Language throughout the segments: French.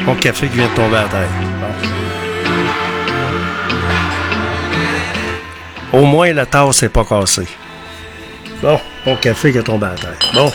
Mon café qui vient de tomber à terre. Bon. Au moins, la tasse n'est pas cassée. Bon, mon café qui est tombé à terre. Bon.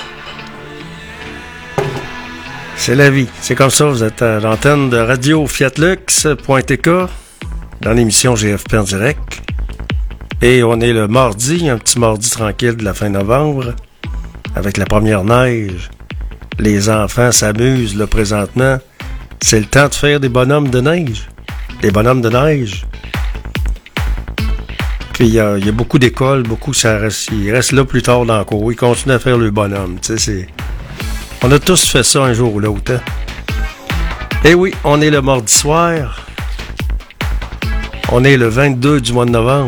C'est la vie. C'est comme ça, vous êtes à l'antenne de Radio Fiatlux.tk dans l'émission GFP en direct. Et on est le mardi, un petit mardi tranquille de la fin novembre, avec la première neige. Les enfants s'amusent là présentement. C'est le temps de faire des bonhommes de neige. Des bonhommes de neige. Puis il y a beaucoup d'écoles, ils restent là plus tard dans le cours. Ils continuent à faire le bonhomme. Tu sais, on a tous fait ça un jour ou l'autre. Hein? Et oui, on est le mardi soir. On est le 22 du mois de novembre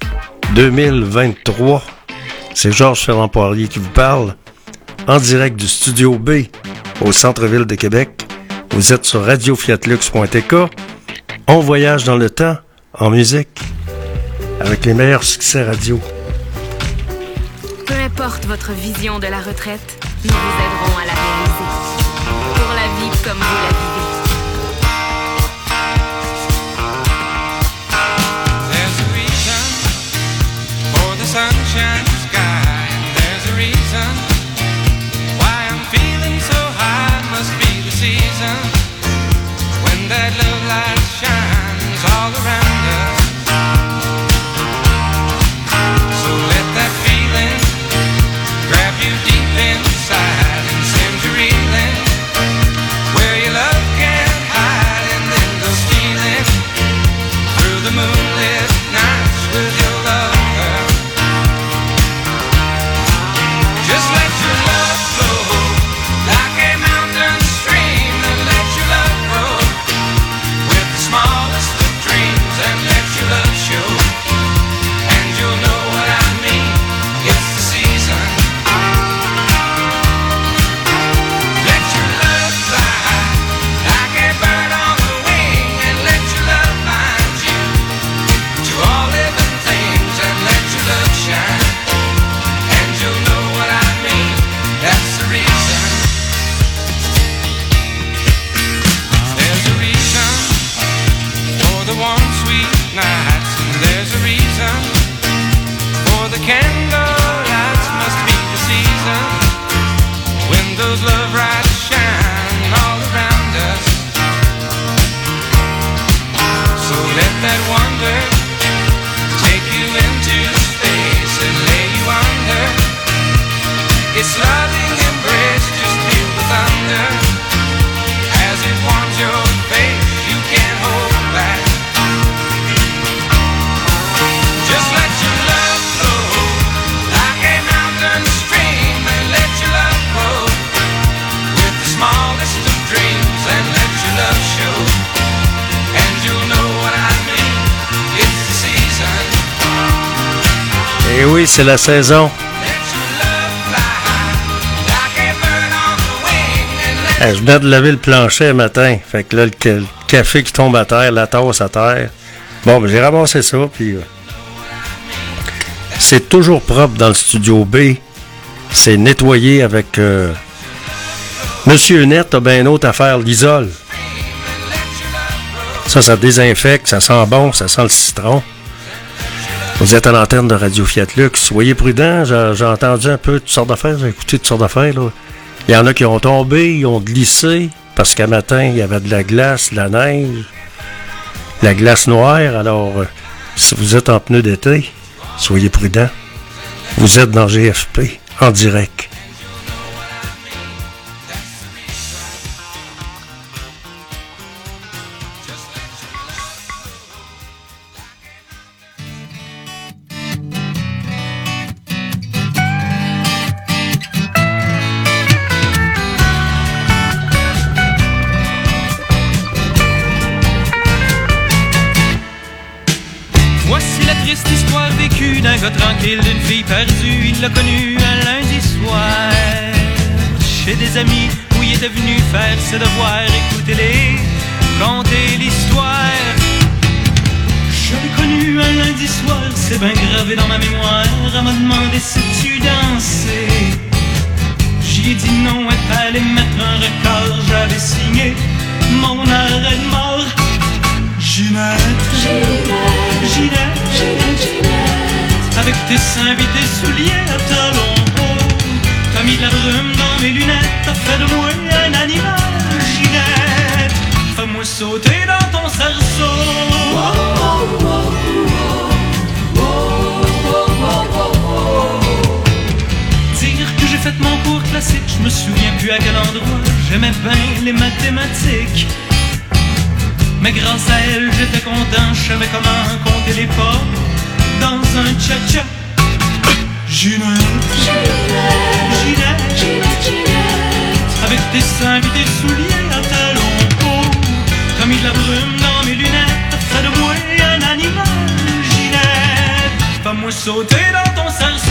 2023. C'est Georges Ferland-Poirier qui vous parle. En direct du Studio B au centre-ville de Québec. Vous êtes sur radiofiatlux.tk. On voyage dans le temps, en musique, avec les meilleurs succès radio. Peu importe votre vision de la retraite, nous vous aiderons à la réaliser. Pour la vie comme vous la vivez. There's a reason for the sunshine sky. There's a reason why I'm feeling so high. Must be the season when that love light shines all around us. So let that feeling grab you deep inside and send you reeling where your love can't hide, and then go stealing through the moonlit nights with your lover. Just let your love flow like a mountain stream, and let your love grow with the smallest of dreams, and let your love show, and you'll know what I mean. It's the season. Let your love fly like a bird on the wing, and let your love bind you to all living things, and let your love shine, and you'll know what I mean. That's the reason. There's a reason for the warm, sweet nights, and there's a reason for the candle lights. Must be the season when those love lights shine all around us. So let that wonder take you into space and lay you under its loving embrace. Just feel the thunder as it warms your face. You can't hold back. Just let your love flow like a mountain stream, and let your love grow with the smallest of dreams, and let your love show, and you'll know what I mean. It's the season. Et oui, c'est la saison. Let your love fly like a bird on the wing, and let Je venais de laver le plancher le matin. Fait que là, le café qui tombe à terre, la tasse à terre. Bon, ben, j'ai ramassé ça, puis c'est toujours propre dans le Studio B. C'est nettoyé avec... Monsieur Net a bien autre affaire, l'isole. Ça désinfecte, ça sent bon, ça sent le citron. Vous êtes à l'antenne de Radio Fiatlux. Soyez prudents, j'ai entendu un peu toutes sortes d'affaires, j'ai écouté toutes sortes d'affaires, là. Il y en a qui ont tombé, ils ont glissé, parce qu'à matin, il y avait de la glace, de la neige, la glace noire. Alors, si vous êtes en pneu d'été, soyez prudents. Vous êtes dans GFP, en direct. Voici la triste histoire vécue d'un gars tranquille, d'une fille perdue. Il l'a connue un lundi soir chez des amis où il était venu faire ses devoirs. Écoutez-les, conter l'histoire. Je l'ai connue un lundi soir, c'est bien gravé dans ma mémoire. Elle m'a demandé si tu dansais. J'y ai dit non, elle allait mettre un record. J'avais signé mon arrêt de mort. Ginette, Ginette, Ginette, Ginette, Ginette. Avec tes seins et tes souliers à talons hauts, t'as mis de la brume dans mes lunettes, t'as fait de moi un animal. Ginette, fais-moi sauter dans ton cerceau. Dire que j'ai fait mon cours classique, je me souviens plus à quel endroit. J'aimais bien les mathématiques, mais grâce à elle j'étais content. Je savais comment compter les pas dans un cha-cha. Ginette, Ginette, Ginette, Ginette, Ginette. Avec tes seins et tes souliers à talons hauts, t'as mis de la brume dans mes lunettes, t'as fait de moi un animal. Ginette, fais-moi sauter dans ton cerceau.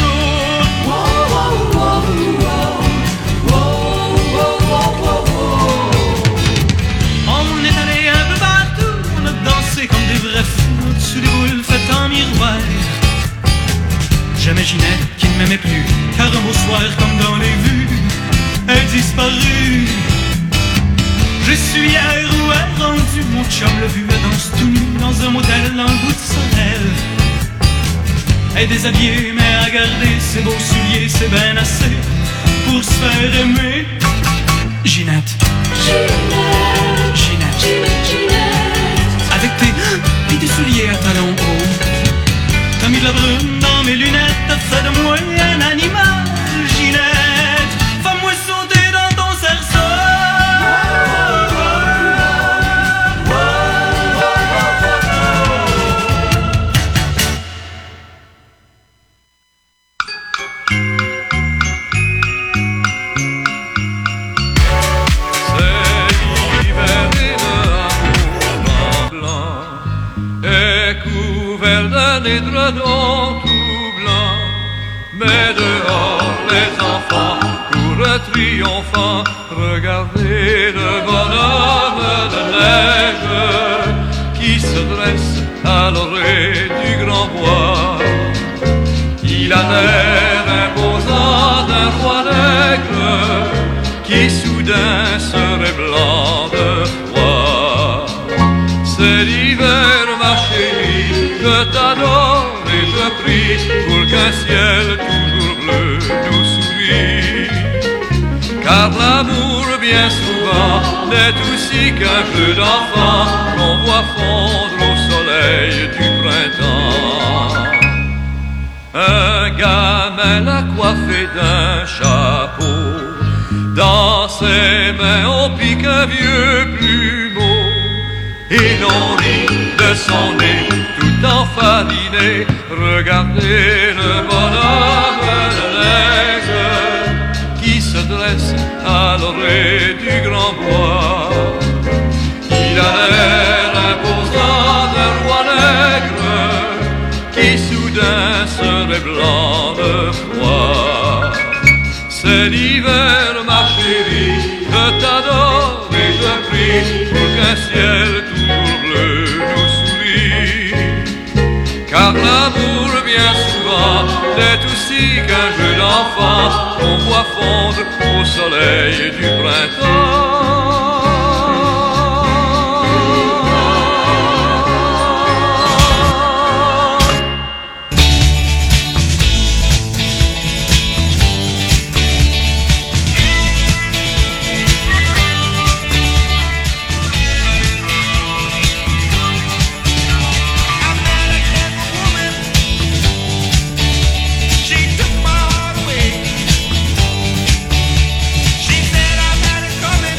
On est allé un peu partout, on a dansé comme des vrais fous, au-dessus des boules faites en miroir. Jamais Ginette qui ne m'aimait plus, car un beau soir comme dans les vues, elle disparut. Je suis hier où elle rendu, mon chum l'a vu, elle danse tout nu dans un motel dans le bout de son rêve. Elle est déshabillée mais à garder ses beaux souliers, c'est ben assez pour se faire aimer. Ginette, Ginette, Ginette, Ginette, Ginette. Avec tes souliers à talons hauts, t'as mis de la brume dans mes lunettes, t'as fait de moi un animal. Ginette, fais-moi sauter dans ton cerceau. Édredons tout blanc, mais dehors les enfants courent triomphants. Regardez le bonhomme de neige qui se dresse à l'orée du grand bois. Il a l'air imposant d'un roi nègre qui soudain serait blanc de froid. C'est l'hiver, ma chérie, je t'adore et je prie pour qu'un ciel toujours bleu nous sourit. Car l'amour bien souvent n'est aussi qu'un jeu d'enfant qu'on voit fondre au soleil du printemps. Un gamin l'a coiffé d'un chapeau, dans ses mains on pique un vieux plumeau, et l'on rit de son nez tout enfariné. Regardez le bonhomme de neige qui se dresse à l'orée du grand bois. Il a l'air imposant d'un roi nègre qui soudain serait blanc de froid. C'est l'hiver, ma chérie, je t'adore et je prie pour qu'un ciel toujours bleu nous sourit. Car l'amour bien souvent n'est aussi qu'un jeu d'enfant qu'on voit fondre au soleil du printemps. She said I got it coming.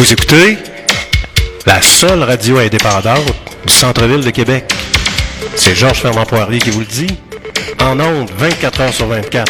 Vous écoutez la seule radio indépendante du centre-ville de Québec. C'est Georges Fernand Poirier qui vous le dit. En ondes, 24 heures sur 24.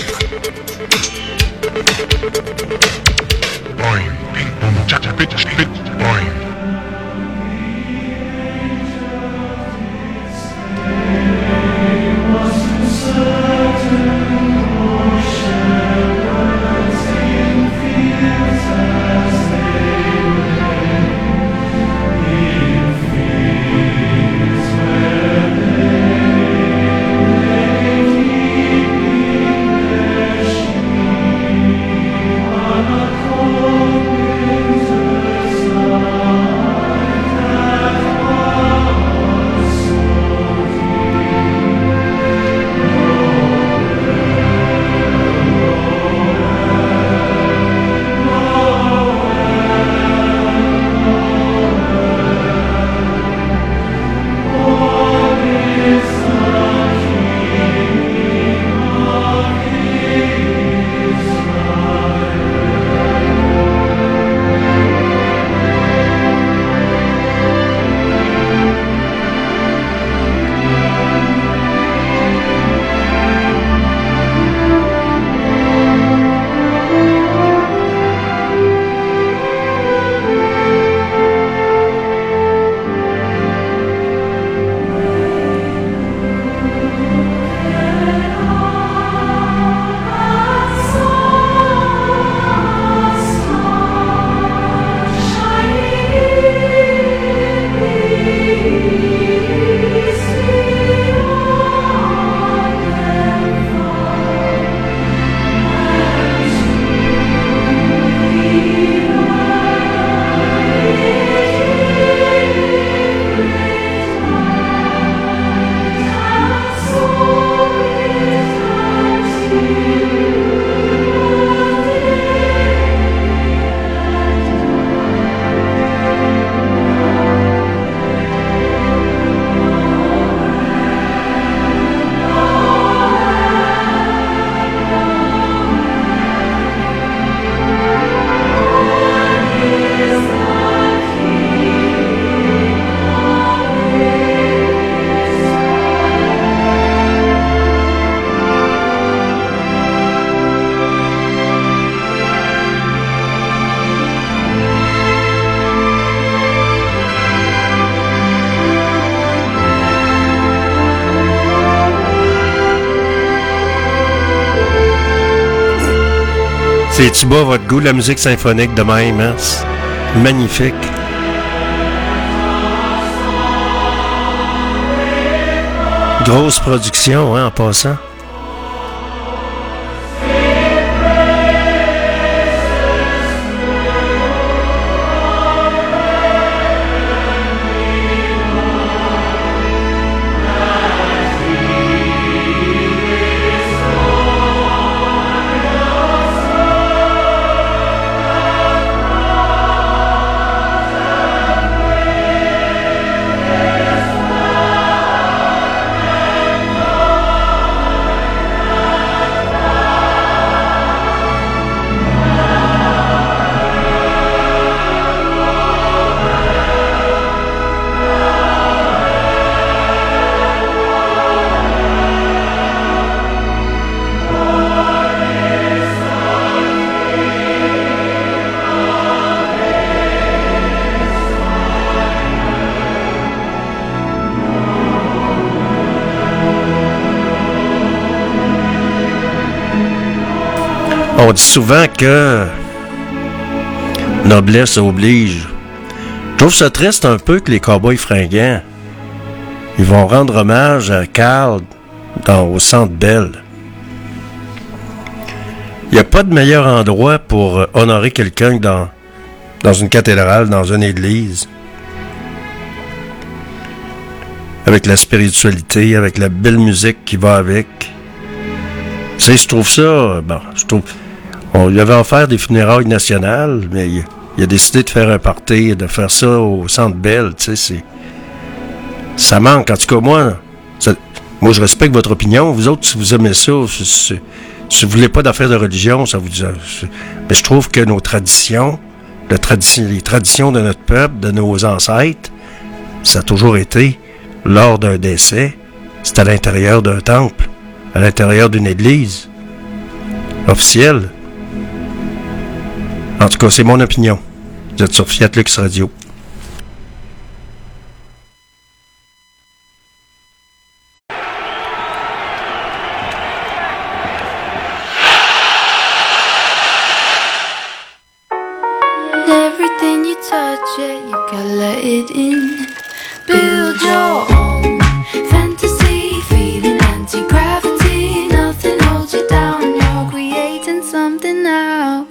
C'est-tu bas votre goût, la musique symphonique de même, hein? Magnifique. Grosse production, hein, en passant. On dit souvent que noblesse oblige. Je trouve ça triste un peu que les Cowboys fringants, ils vont rendre hommage à Carl au Centre Bell. Il n'y a pas de meilleur endroit pour honorer quelqu'un que dans une cathédrale, dans une église. Avec la spiritualité, avec la belle musique qui va avec. Tu sais, je trouve ça... Bon, on lui avait offert des funérailles nationales, mais il a décidé de faire un party et de faire ça au Centre Bell, tu sais, ça manque. En tout cas, moi, je respecte votre opinion. Vous autres, si vous aimez ça, si vous voulez pas d'affaires de religion, ça vous dit... Mais je trouve que nos traditions, les traditions de notre peuple, de nos ancêtres, ça a toujours été, lors d'un décès, c'est à l'intérieur d'un temple, à l'intérieur d'une église officielle. En tout cas, c'est mon opinion. Vous êtes sur Fiat Lux Radio. Everything you touch, yeah, you gotta let it in. Build your own fantasy, feeling anti-gravity. Nothing holds you down, you're creating something now.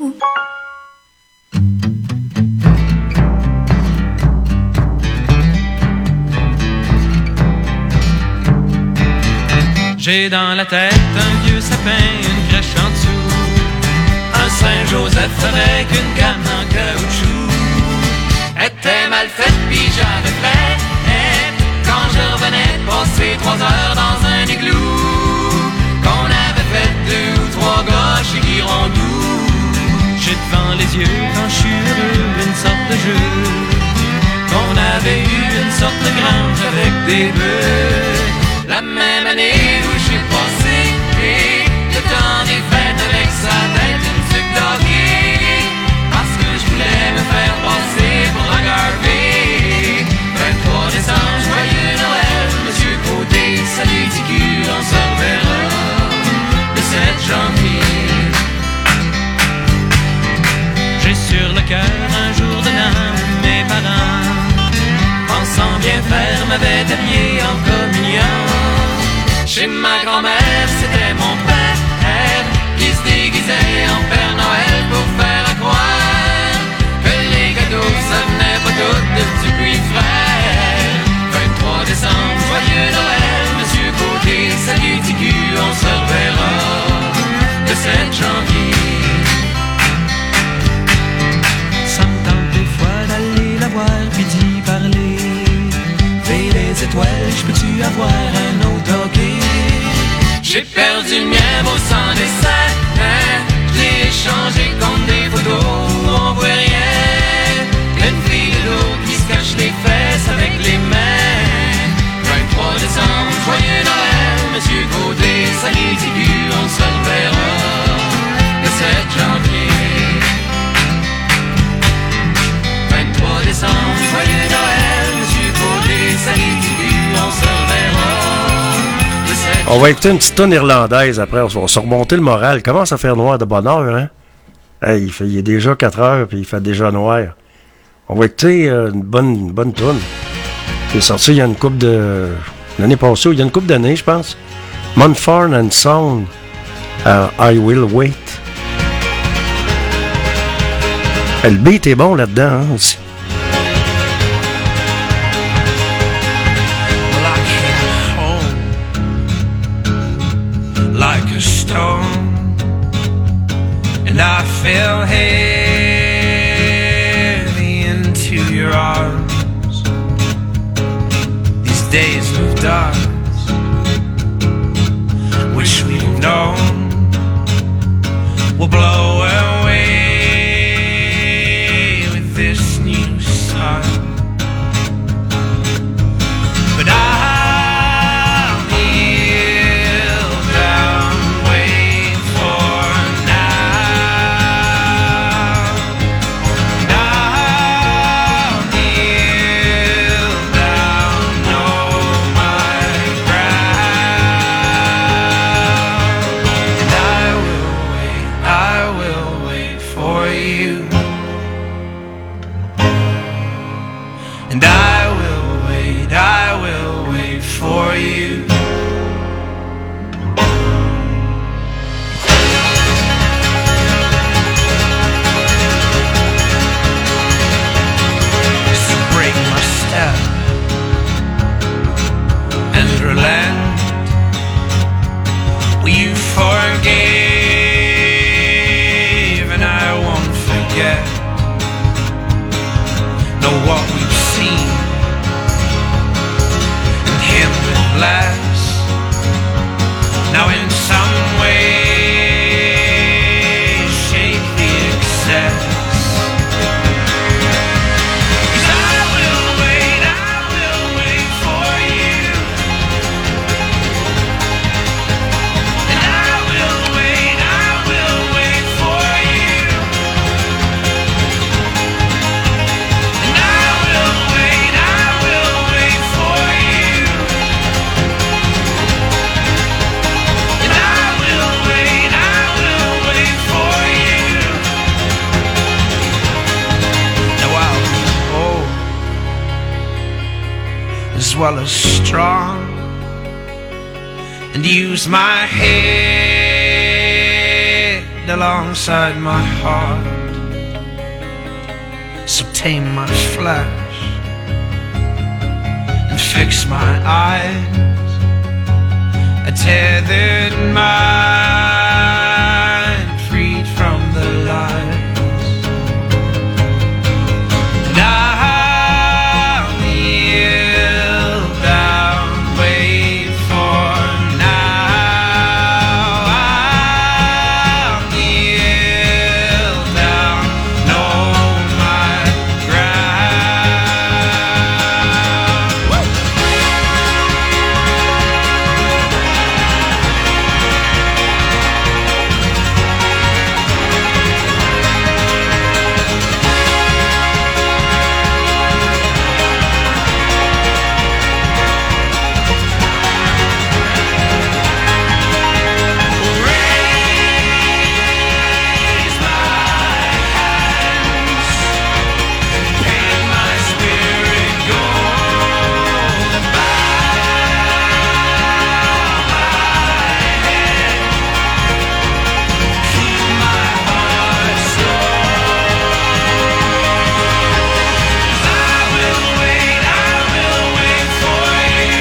J'ai dans la tête un vieux sapin, une crèche en dessous, un Saint-Joseph avec une canne en caoutchouc. Était mal faite pis j'avais fait quand je revenais de passer 3 heures dans un igloo. Qu'on avait fait 2 ou 3 gars chez Girondou. J'ai devant les yeux quand je suis heureux une sorte de jeu. Qu'on avait eu une sorte de grange avec des bœufs. La même année où j'ai passé le temps des fêtes avec sa tête une sucre d'hockey. Parce que je voulais me faire passer pour un Garvey. 23 décembre, joyeux Noël, Monsieur Côté, salut TQ, on se reverra le 7 janvier. J'ai sur le cœur un jour de l'an où mes parents, pensant bien faire, m'avaient habillé en communion. Chez ma grand-mère, c'était mon père qui se déguisait en Père Noël pour faire à croire que les cadeaux, ça venait pas tout de Dupuis frère. 23 décembre, joyeux Noël, Monsieur Côté, salut TQ, on se reverra le 7 janvier. Ça me tente des fois d'aller la voir puis d'y parler. Fais les étoiles, j'peux-tu avoir un autre hockey? J'ai perdu le mien au sans dessin, je l'ai échangé contre des photos où on voit rien. Une fille de l'eau qui se cache les fesses avec les mains. 23 décembre, joyeux Noël, Monsieur Côté, salut TQ, on se reverra le 7 janvier. 23 décembre, joyeux Noël, Monsieur Côté, salut TQ, on se reverra. On va écouter une petite toune irlandaise après, on va se remonter le moral. Il commence à faire noir de bonne heure, hein? Hey, il est déjà 4 heures, puis il fait déjà noir. On va écouter une bonne toune. Qui est sortie il y a une couple de... L'année passée, il y a une couple d'années, je pense. Mumford & Sons, I Will Wait. Le beat est bon là-dedans, hein, aussi. Like a stone, and I fell heavy into your arms. These days of darkness, which we've known, will blow away with this new sun. But I'll kneel down, wait for now. And I'll kneel down, know my ground. And I will wait for you. And I will wait for you. To break my step and relent, you forgave and I won't forget. Know what we've seen and him with less. Now in some way shake the excess. well as strong, and use my head alongside my heart. So tame my flesh and fix my eyes, a tethered mind freed from the lies. And I'll kneel down, wait for now. I'll kneel down, know my ground. Woo! Raise my hands, paint my spirit gold, bow my head, keep my heart slow. I will wait for you,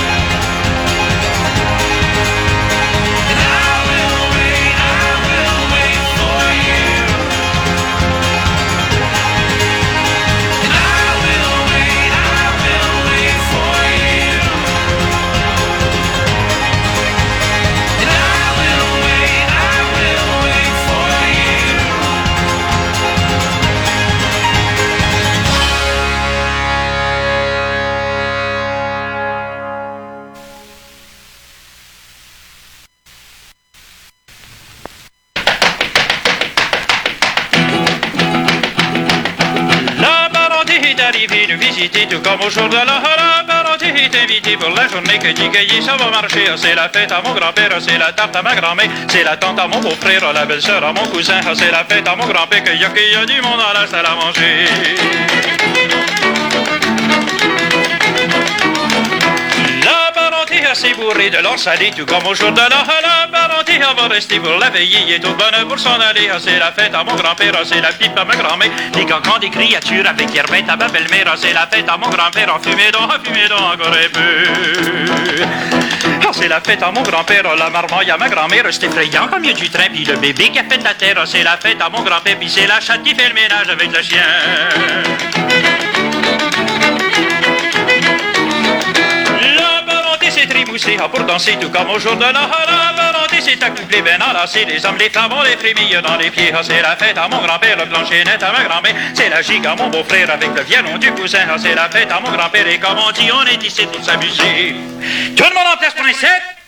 and I will wait for you, and I will wait for you, and I will wait for you. La parenté est arrivée nous visiter tout comme au jour de la parenté est invitée pour la journée que dit Gaillet, ça va marcher. C'est la fête à mon grand-père, c'est la tarte à ma grand-mère, c'est la tante à mon beau-frère, la belle-sœur à mon cousin, c'est la fête à mon grand-père qu'il y a du monde à la salle à manger. La parenté assez bourrée de l'or salé, tout comme au jour de la parenté va rester pour la veillée, il est tout bonheur pour s'en aller. C'est la fête à mon grand-père, c'est la pipe à ma grand-mère, des cancans, des créatures avec Germaine à ma belle-mère. C'est la fête à mon grand-père, fumez donc encore un peu. C'est la fête à mon grand-père, la marmaille à ma grand-mère, c'est effrayant comme il y a du train, puis le bébé qui a fait de la terre. C'est la fête à mon grand-père, puis c'est la chatte qui fait le ménage avec le chien. La parenté s'est trémoussée pour danser tout comme au jour de la parenté s'est accouplée ben enlacée. Les hommes, les femmes ont les frémilles dans les pieds. C'est la fête à mon grand-père, le plancher-net à ma grand-mère, c'est la gigue à mon beau-frère avec le violon du cousin. C'est la fête à mon grand-père et comme on dit, on est ici pour s'amuser. Tout le monde en place pour les 7.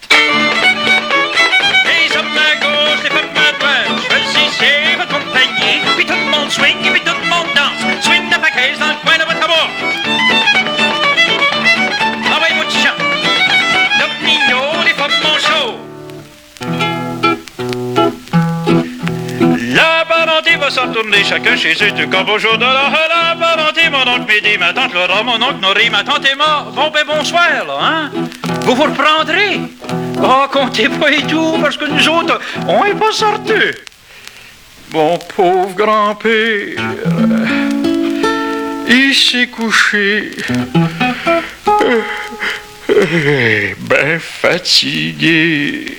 Les hommes à gauche, les femmes à droite, choisissez votre compagnie, puis tout le monde swing, puis tout le monde danse. Swing de paquets dans le coin de votre amour. Envoyez votre chant. Notre mignon, les femmes manchots. La parenté va s'en retourner chacun chez eux, tout comme au jour de la parenté. Mon oncle Médée, ma tante Laura, mon oncle Noré, ma tante Emma. Bon ben bonsoir, là, hein? Vous vous reprendrez. Oh, comptez pas et tout, parce que nous autres, on est pas sortis. Mon pauvre grand-père, il s'est couché, ben fatigué.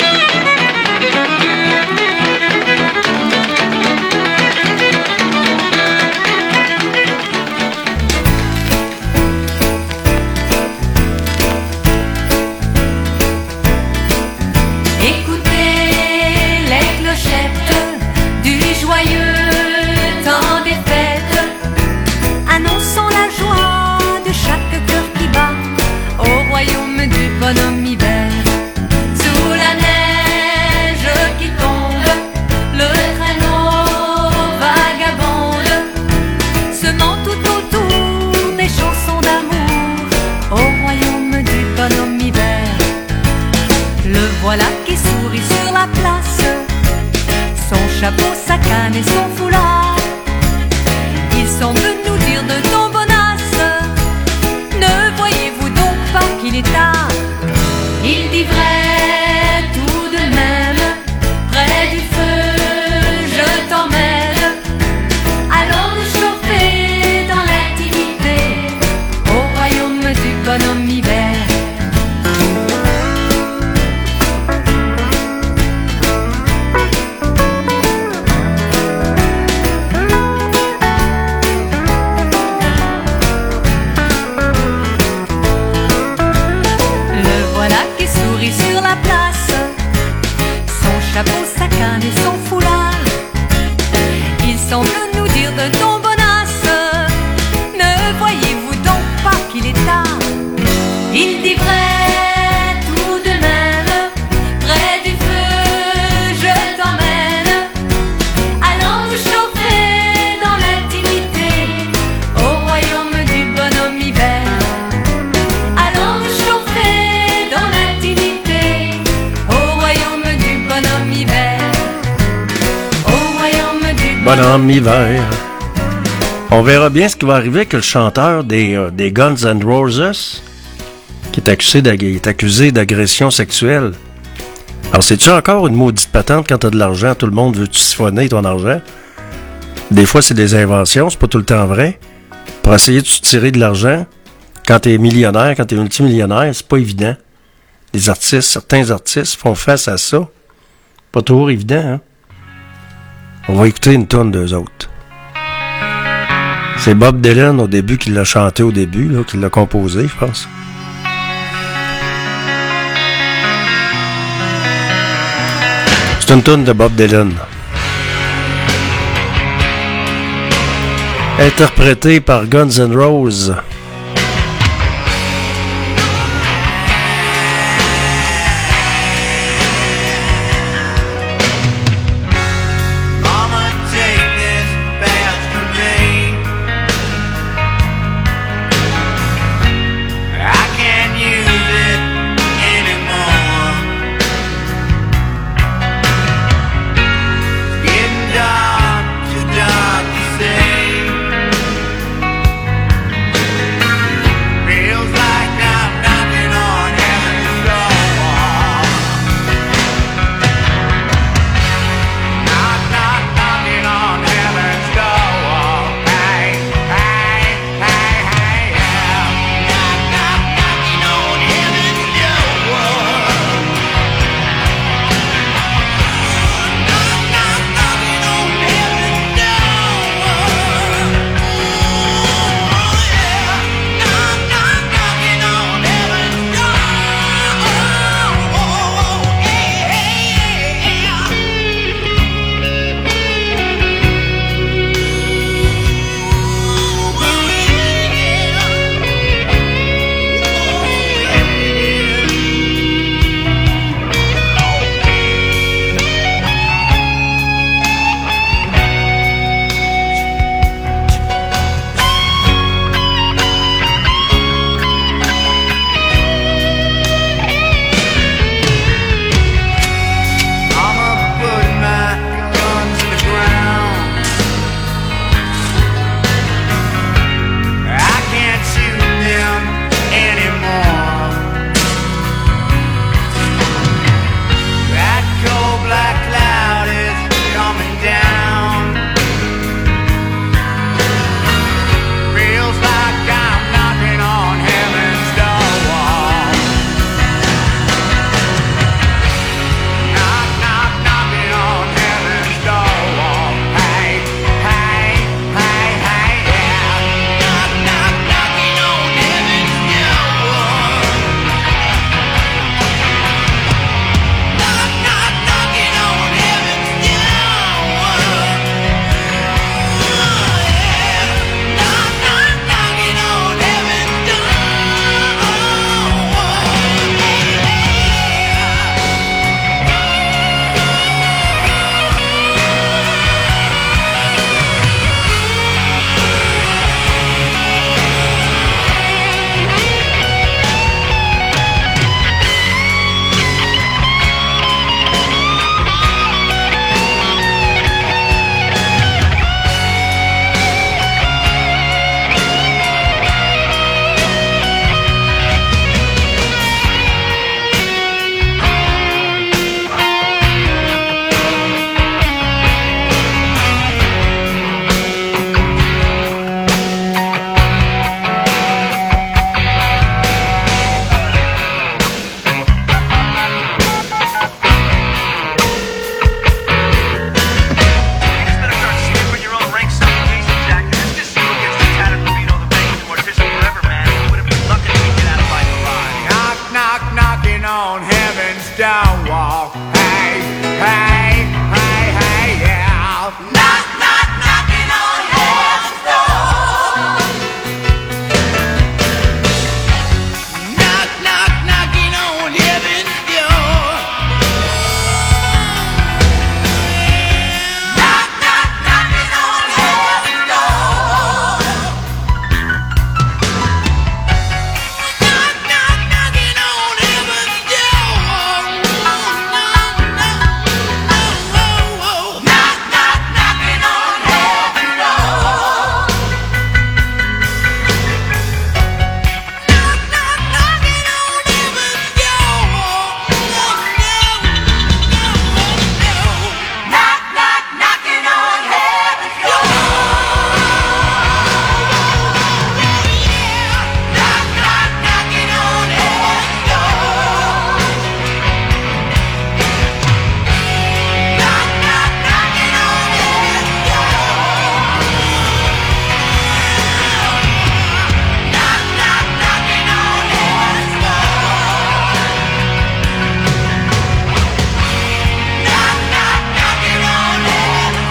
Bonhomme hiver, sous la neige qui tombe, le traîneau vagabonde, semant tout autour des chansons d'amour, au royaume du bonhomme hiver. Le voilà qui sourit sur la place, son chapeau, sa canne et son foulard. Il semble nous dire de ton bonasse, ne voyez-vous donc dit vrai tout de même, près du feu je t'emmène. Allons nous chauffer dans l'intimité, au royaume du bonhomme hiver. Sur la place, son chapeau, sa canne et son foulard, il semble nous dire de ton bonasse, ne voyez-vous donc pas qu'il est tard? Il dit vrai tout de même, près du feu je t'emmène. Allons nous chauffer dans l'intimité, au royaume du bonhomme hiver. Allons nous chauffer dans l'intimité, au royaume du bonhomme hiver. Au royaume du Bonhomme hiver. On verra bien ce qui va arriver avec le chanteur des Guns N' Roses, qui est accusé d'agression sexuelle. Alors, c'est-tu encore une maudite patente quand t'as de l'argent, tout le monde veut siphonner ton argent? Des fois, c'est des inventions, c'est pas tout le temps vrai. Pour essayer de se tirer de l'argent, quand t'es millionnaire, quand t'es multimillionnaire, c'est pas évident. Certains artistes font face à ça. Pas toujours évident, hein? On va écouter une tonne d'eux autres. C'est Bob Dylan au début qui l'a chanté au début, là, qui l'a composé, je pense. C'est une tonne de Bob Dylan. Interprété par Guns N' Roses. heaven's door. Hey, hey, hey, hey, yeah. Knock, knock, knocking on heaven's door. Knock, knock, knocking on heaven's door. Knock, knock, knocking on heaven's door. Knock, knock, knocking on heaven's door. Knock, knock, knocking on heaven's door. Knock, knock, knocking on heaven's door. Knock, knock, knocking on heaven's door. Knock, knock, knocking on heaven's door. Knock, knock, knocking on heaven's door. Knock, knock, knocking on heaven's door. Knock, knock, knocking on heaven's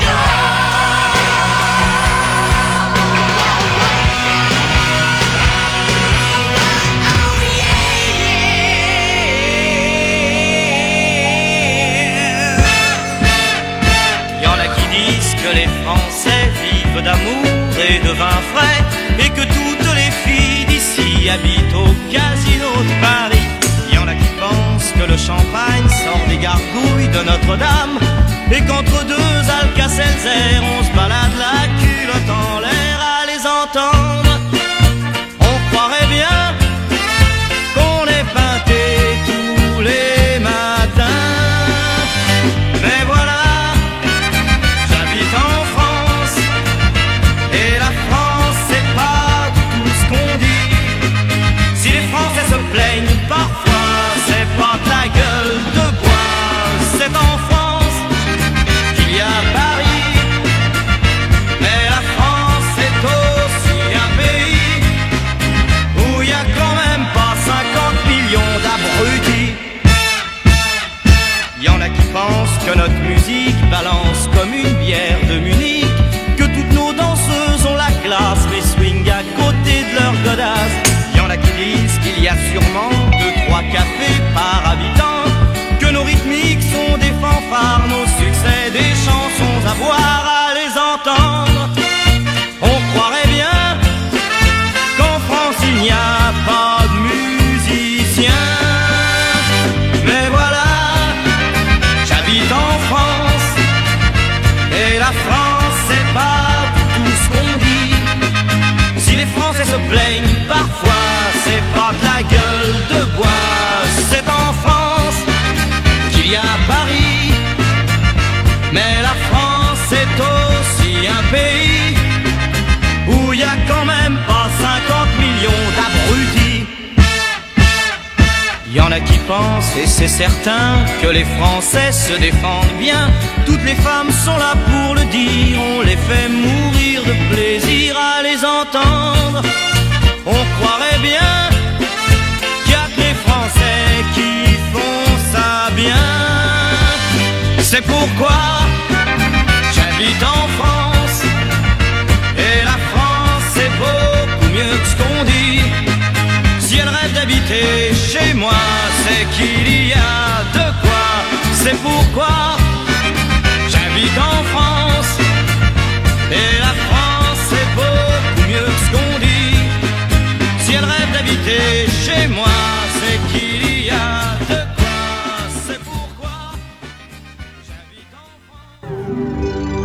Y en a qui disent que les Français vivent d'amour et de vin frais et que toutes les filles d'ici habitent au casino de Paris. Y en a qui pensent que le champagne sort des gargouilles de Notre-Dame et qu'entre deux Alka-Seltzer on se balade la culotte en l'air à les entendre. On croirait bien qu'on est peinté tous les matins. Mais voilà, j'habite en France et la France c'est pas du tout ce qu'on dit. Si les Français se plaignent parfois, c'est pas de la gueule de bois. C'est en France qu'il y a Paris, mais la France c'est aussi un pays où il y a quand même pas 50 millions d'abrutis. Y en a qui pensent que notre musique balance comme une bière de Munich, que toutes nos danseuses ont la classe mais swing à côté de leur godasse. Y en a qui disent qu'il y a sûrement 2-3 cafés par habitant, que nos rythmiques sont des fanfares, nos succès des chansons à boire à les entendre. On croirait bien qu'en France il n'y a pas de musiciens. Mais voilà, j'habite en France et la France c'est pas tout ce qu'on dit. Si les Français se plaignent parfois, c'est pas de la gueule de bois. C'est en France qu'il y a Paris, mais la France c'est aussi un pays où il y a quand même pas 50 millions d'abrutis. Y en a qui pensent, et c'est certain, que les Français se défendent bien. Toutes les femmes sont là pour le dire, on les fait mourir de plaisir à les entendre. On croirait bien qu'il y a que les Français qui font ça bien. C'est pourquoi j'habite en France et la France c'est beaucoup mieux que ce qu'on dit. Si elle rêve d'habiter chez moi, c'est qu'il y a de quoi. C'est pourquoi j'habite en France et la France c'est beaucoup mieux que ce qu'on dit. Si elle rêve d'habiter chez moi, c'est qu'il y a de quoi. C'est pourquoi j'habite en France.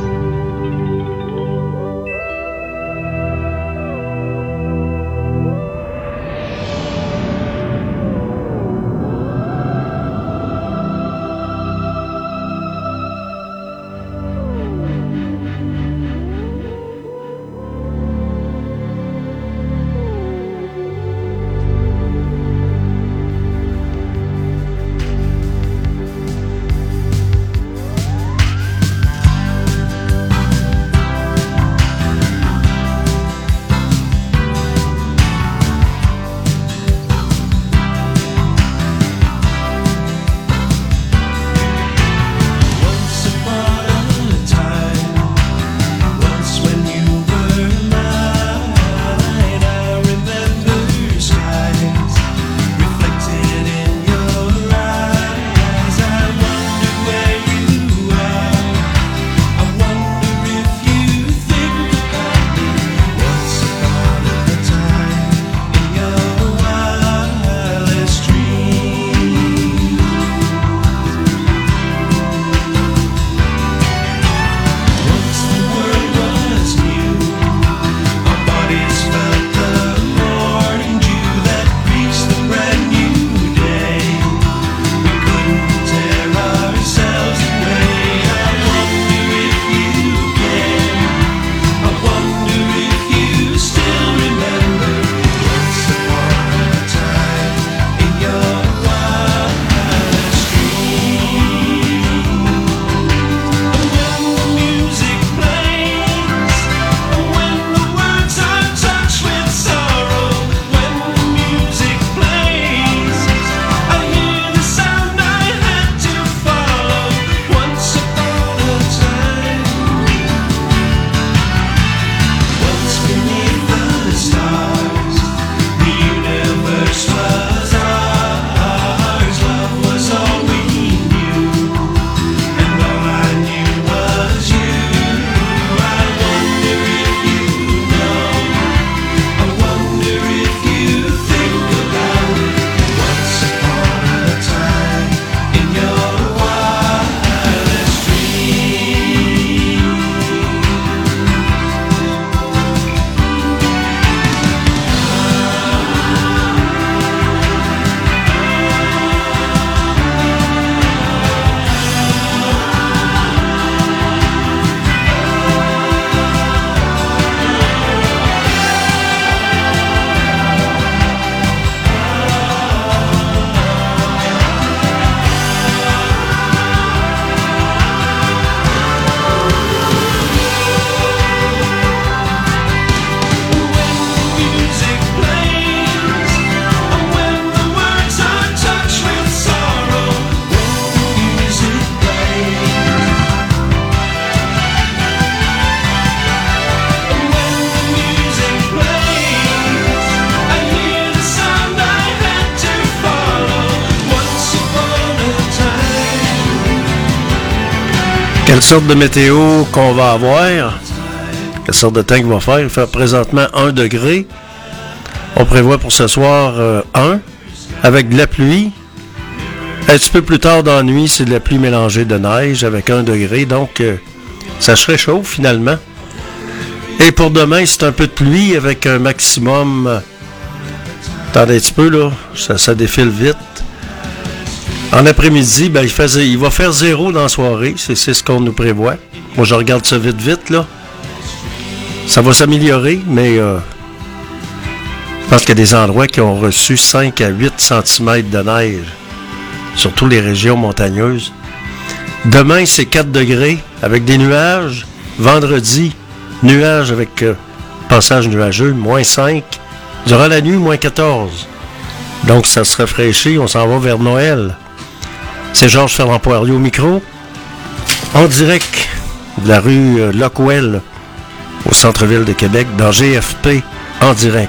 Quelle sorte de météo qu'on va avoir? Quelle sorte de temps qu'il va faire? Il fait présentement 1 degré. On prévoit pour ce soir 1, avec de la pluie. Un petit peu plus tard dans la nuit, c'est de la pluie mélangée de neige avec 1 degré. Donc, ça se réchauffe finalement. Et pour demain, c'est un peu de pluie avec un maximum... Attendez un petit peu, là. Ça défile vite. En après-midi, ben, il va faire 0 dans la soirée. C'est ce qu'on nous prévoit. Moi, je regarde ça vite, là. Ça va s'améliorer, mais je pense qu'il y a des endroits qui ont reçu 5 à 8 cm de neige, surtout les régions montagneuses. Demain, c'est 4 degrés avec des nuages. Vendredi, nuages avec passage nuageux, moins 5. Durant la nuit, moins 14. Donc, ça se rafraîchit. On s'en va vers Noël. C'est Georges Ferland Poirier au micro. En direct de la rue Lockwell, au centre-ville de Québec, dans GFP, en direct.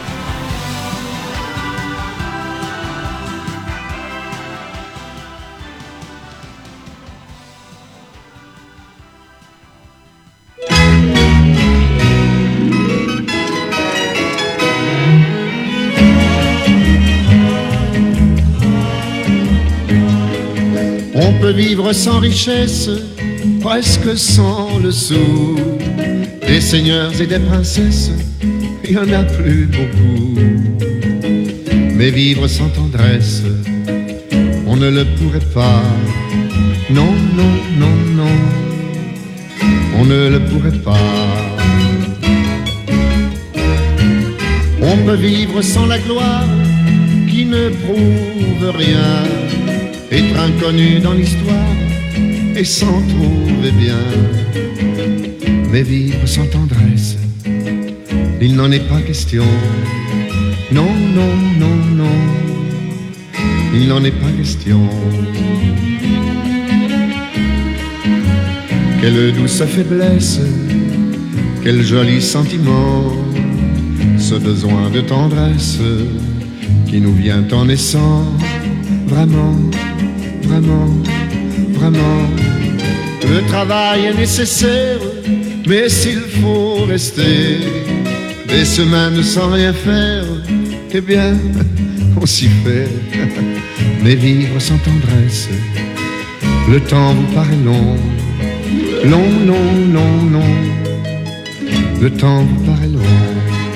On peut vivre sans richesse, presque sans le sou. Des seigneurs et des princesses, il n'y en a plus beaucoup. Mais vivre sans tendresse, on ne le pourrait pas. Non, non, non, non, on ne le pourrait pas. On peut vivre sans la gloire qui ne prouve rien, être inconnu dans l'histoire et s'en trouver bien. Mais vivre sans tendresse, il n'en est pas question. Non, non, non, non, il n'en est pas question. Quelle douce faiblesse, quel joli sentiment, ce besoin de tendresse qui nous vient en naissant. Vraiment, vraiment, vraiment, le travail est nécessaire, mais s'il faut rester des semaines sans rien faire, eh bien, on s'y fait. Mais vivre sans tendresse, le temps vous paraît long. Long, long, long, long, le temps vous paraît long.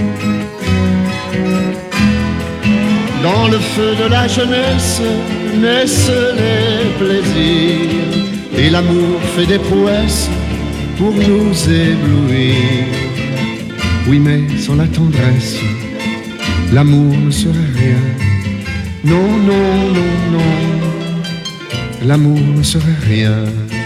Dans le feu de la jeunesse naissent les plaisirs, et l'amour fait des prouesses pour nous éblouir. Oui, mais sans la tendresse, l'amour ne serait rien. Non, non, non, non, l'amour ne serait rien.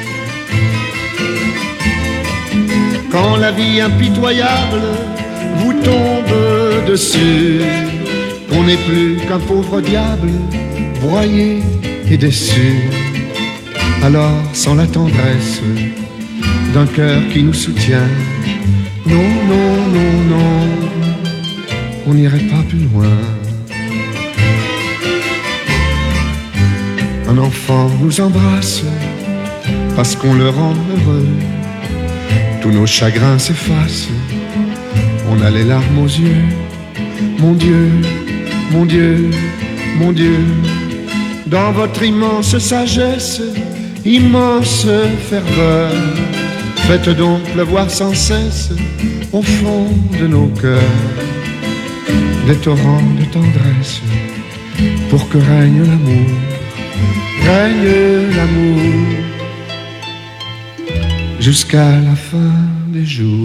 Quand la vie impitoyable vous tombe dessus, on n'est plus qu'un pauvre diable, broyé et déçu. Alors, sans la tendresse d'un cœur qui nous soutient, non, non, non, non, on n'irait pas plus loin. Un enfant nous embrasse parce qu'on le rend heureux. Tous nos chagrins s'effacent, on a les larmes aux yeux. Mon Dieu, mon Dieu, mon Dieu, dans votre immense sagesse, immense ferveur, faites donc pleuvoir sans cesse au fond de nos cœurs des torrents de tendresse, pour que règne l'amour, jusqu'à la fin des jours.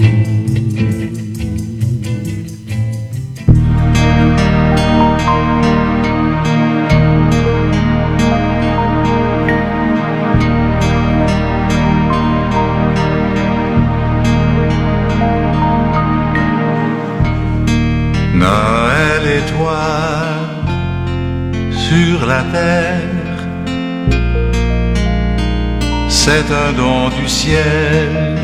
Noël étoile sur la terre, c'est un don du ciel.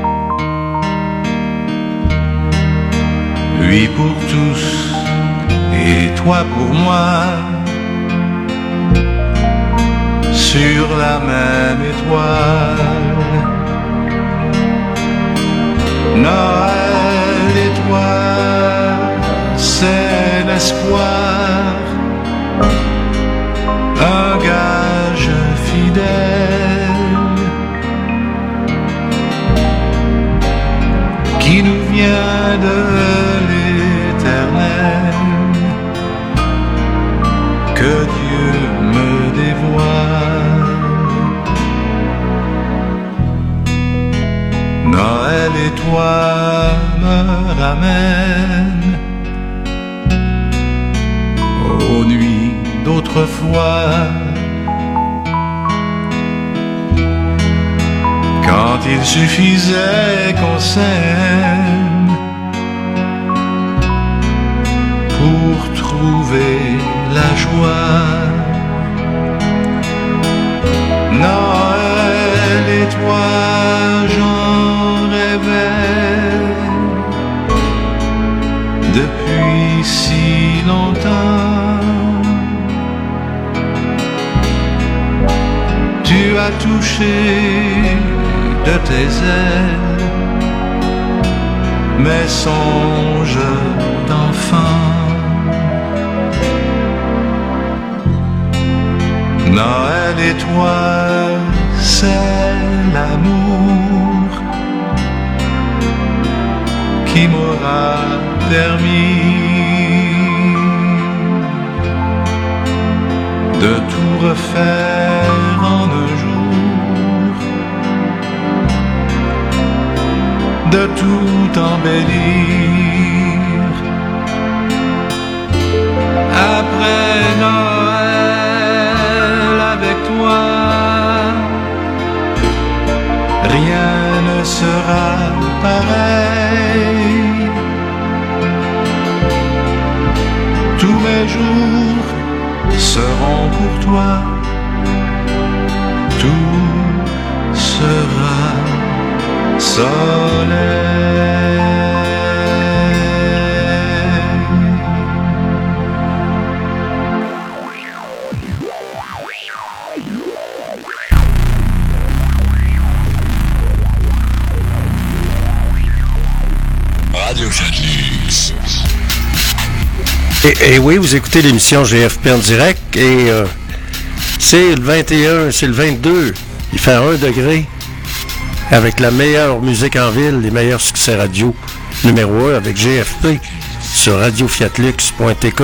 Lui pour tous et toi pour moi, sur la même étoile. Noël et toi, c'est l'espoir, un gage fidèle qui nous vient de l'Éternel, que Dieu me dévoile. Noël et toi me ramènent aux nuits d'autrefois, quand il suffisait qu'on s'aime pour trouver la joie. Noël et toi, j'en rêvais depuis si longtemps. Tu as touché de tes ailes mes songes d'enfant. Noël et toi, c'est l'amour qui m'aura permis de tout refaire en un jour, de tout embellir. Après Noël avec toi, rien ne sera pareil. Tous mes jours seront pour toi, tout sera soleil. Radio Fiatlux. Et oui, vous écoutez l'émission GFP en direct et c'est le 21, c'est le 22. Il fait 1 degré avec la meilleure musique en ville, les meilleurs succès radio. Numéro 1 avec GFP sur radiofiatlux.tk.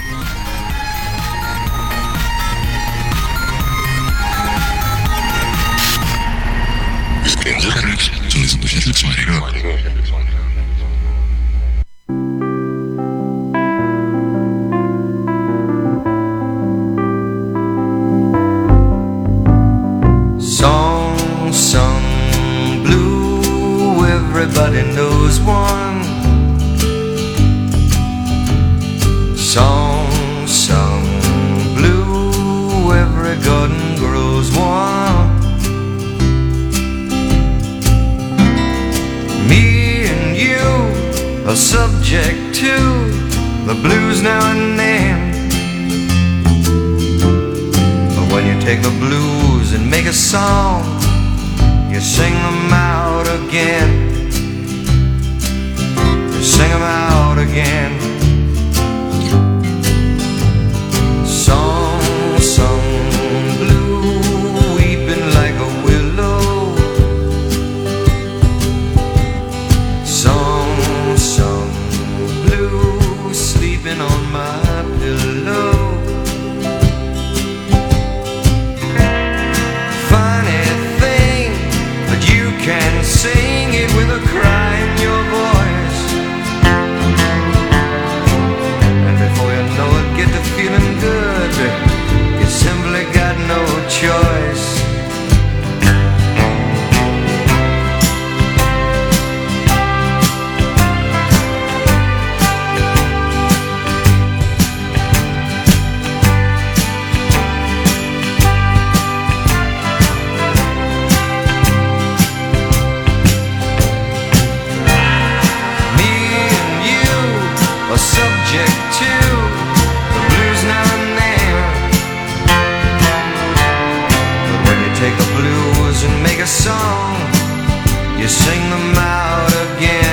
Everybody knows one song, sung blue. Every garden grows one. Me and you are subject to the blues now and then. But when you take the blues and make a song, you sing them out again. Sing them out again. Song sung blue, weeping like a willow. Song sung blue, sleeping on my pillow. Funny thing, but you can sing it with a cry in your voice. Get to feeling good, you simply got no choice. Me and you are subject to now and then. But when you take the blues and make a song, you sing them out again.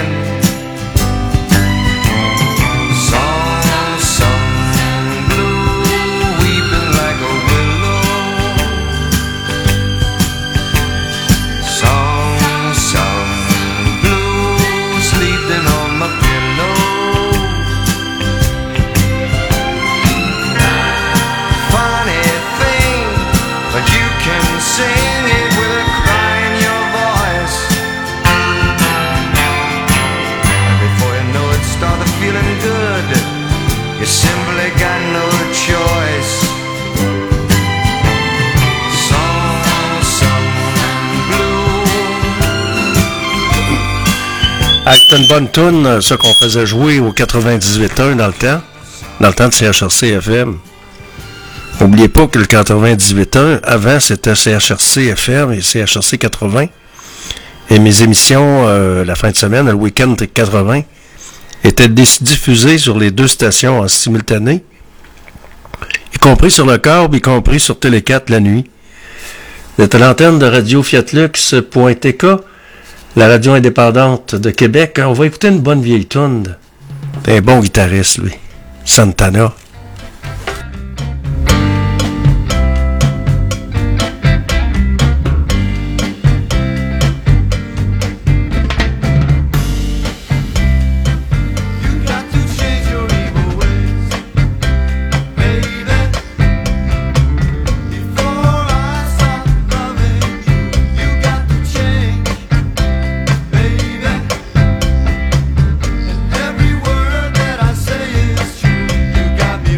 sing it with a cry in your voice. And before you know it, start feeling good. You simply got no choice. C'était une bonne toune, ça qu'on faisait jouer au 98.1 dans le temps de CHRC FM. N'oubliez pas que le 98.1, avant, c'était CHRC FM et CHRC 80. Et mes émissions, la fin de semaine, le week-end 80, étaient diffusées sur les deux stations en simultané, y compris sur le câble, y compris sur Télé 4 la nuit. C'était l'antenne de Radio Fiatlux.tk, la radio indépendante de Québec. On va écouter une bonne vieille toune. C'est un bon guitariste, lui. Santana. Every word that I say is true. You got me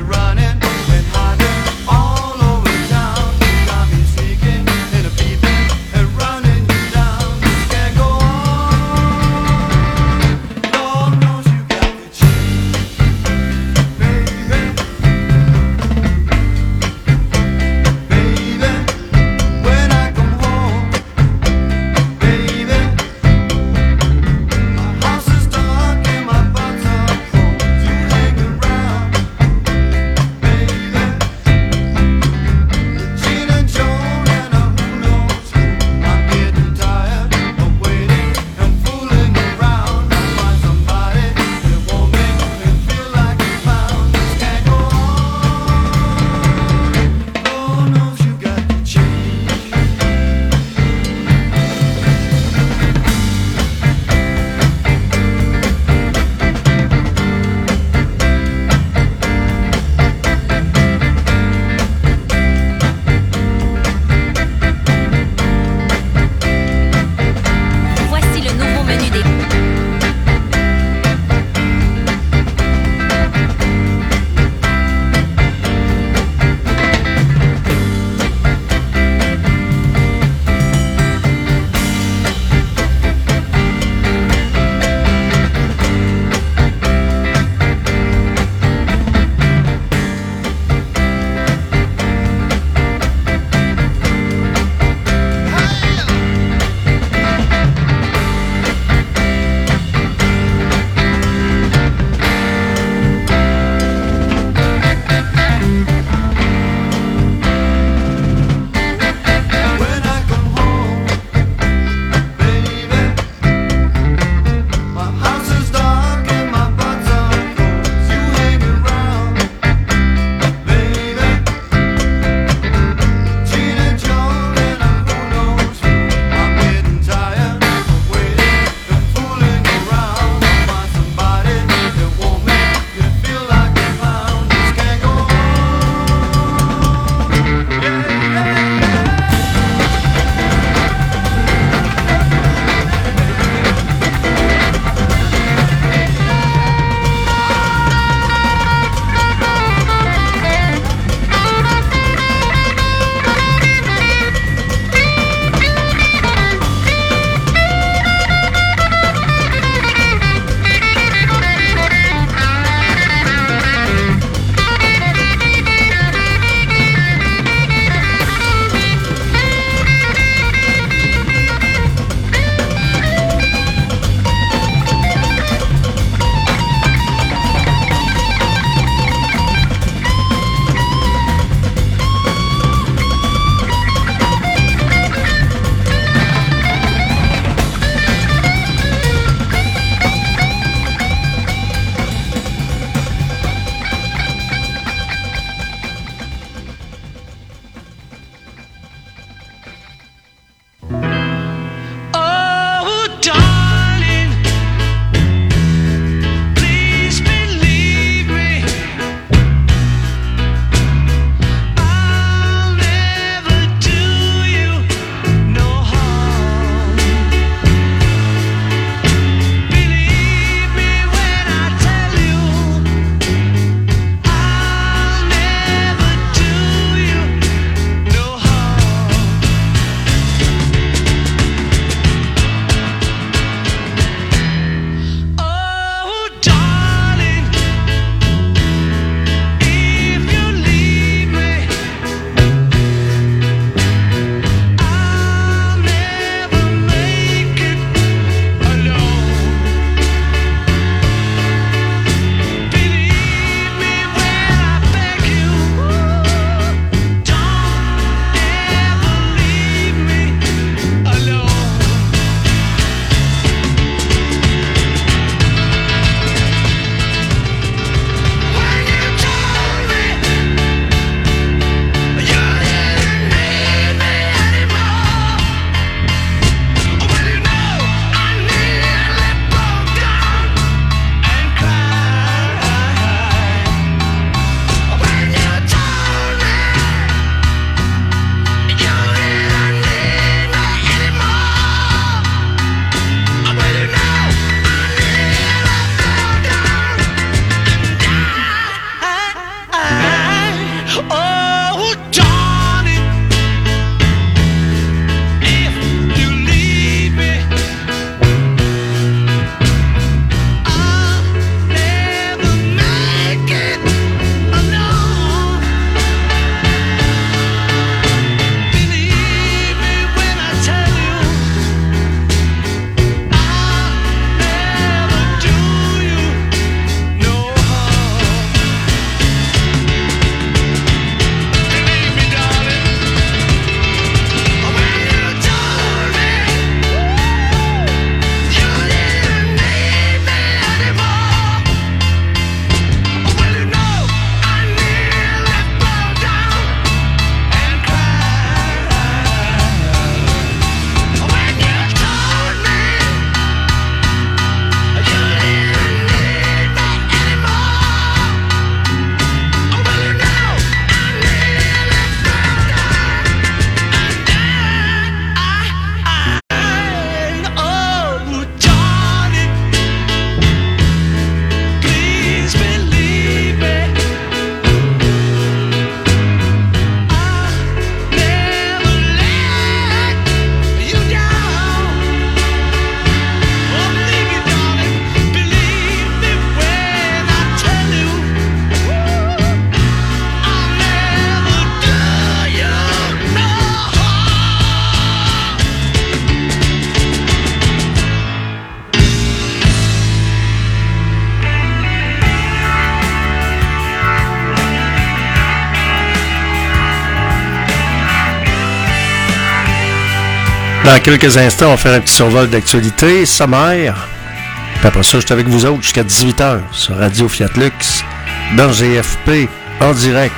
Dans quelques instants, on va faire un petit survol d'actualité sommaire. Puis après ça, je suis avec vous autres jusqu'à 18h sur Radio Fiat Lux, dans GFP, en direct.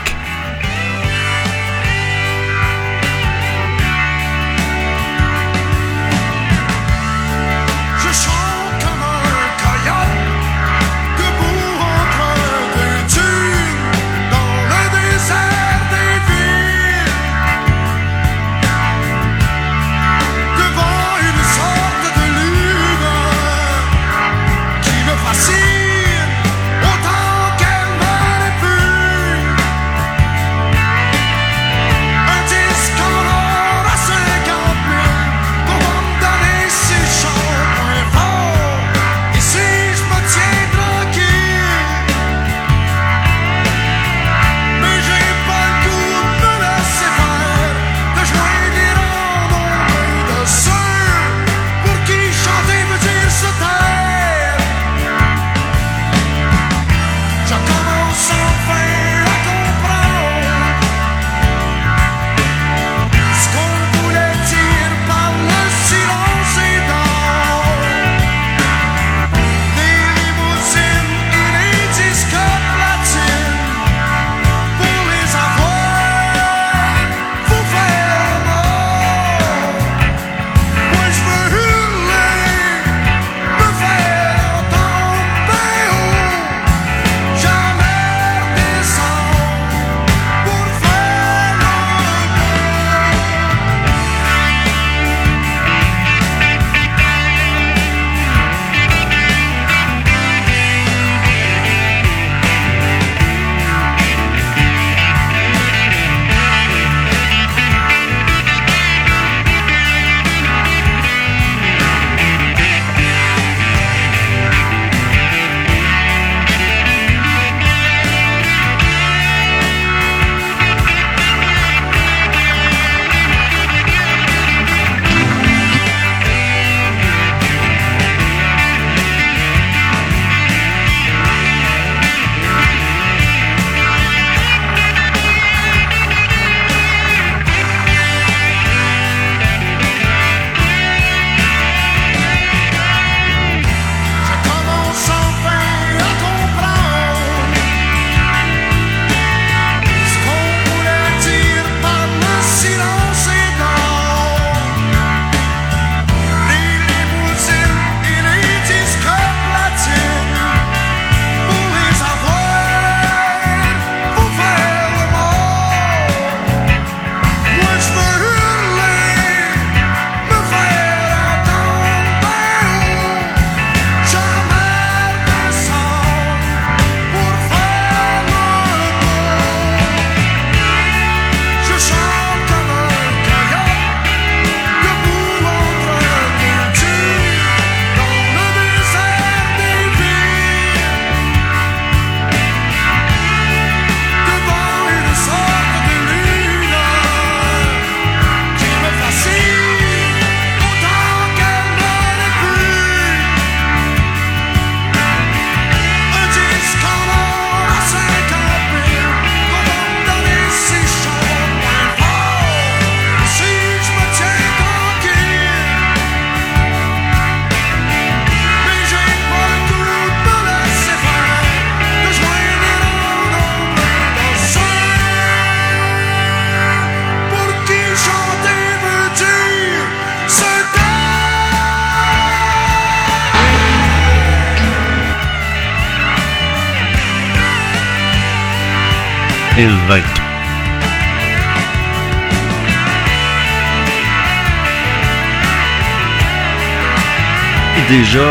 Déjà,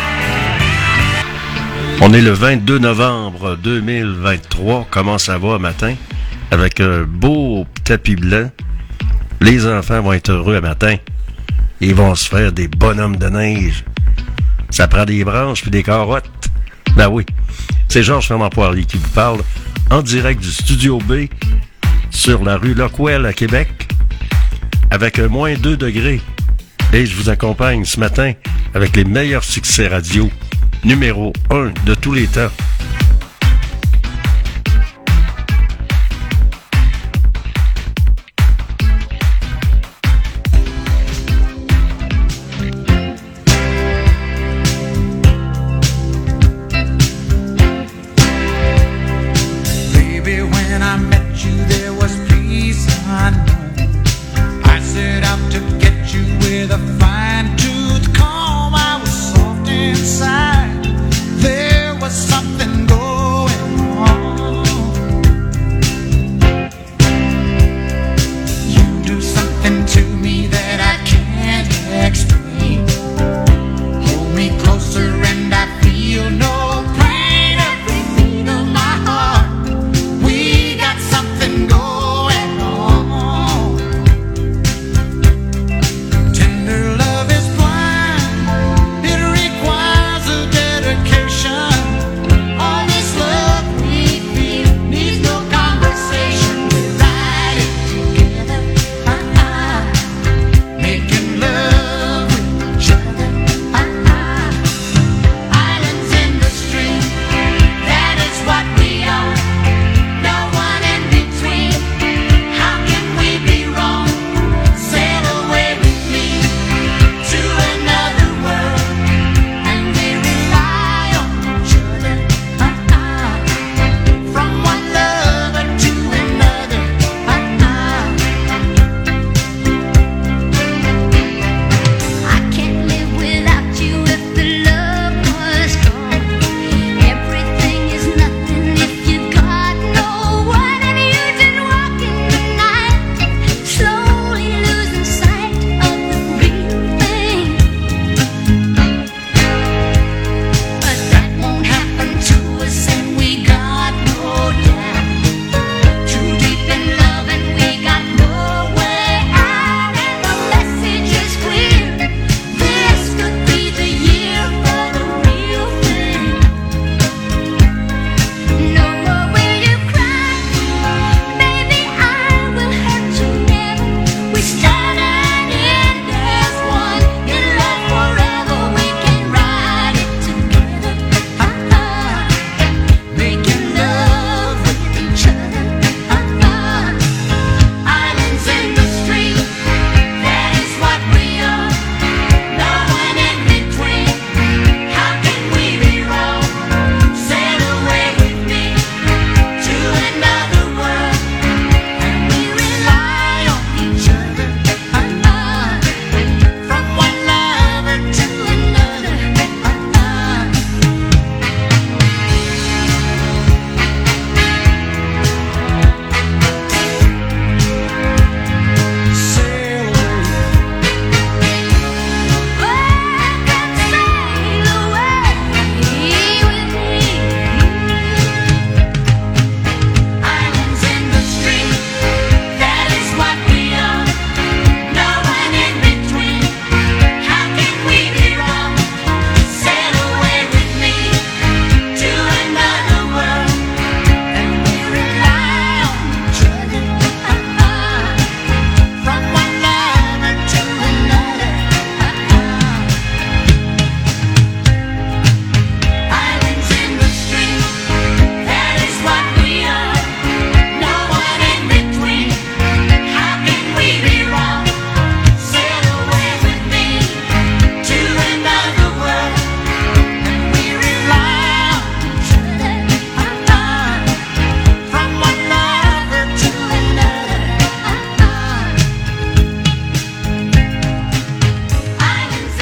on est le 22 novembre 2023. Comment ça va matin? Avec un beau tapis blanc. Les enfants vont être heureux à matin. Ils vont se faire des bonhommes de neige. Ça prend des branches puis des carottes. Ben oui, c'est Georges Fernand Poirier qui vous parle en direct du Studio B sur la rue Lockwell à Québec avec moins 2 degrés. Et je vous accompagne ce matin avec les meilleurs succès radio, numéro 1 de tous les temps.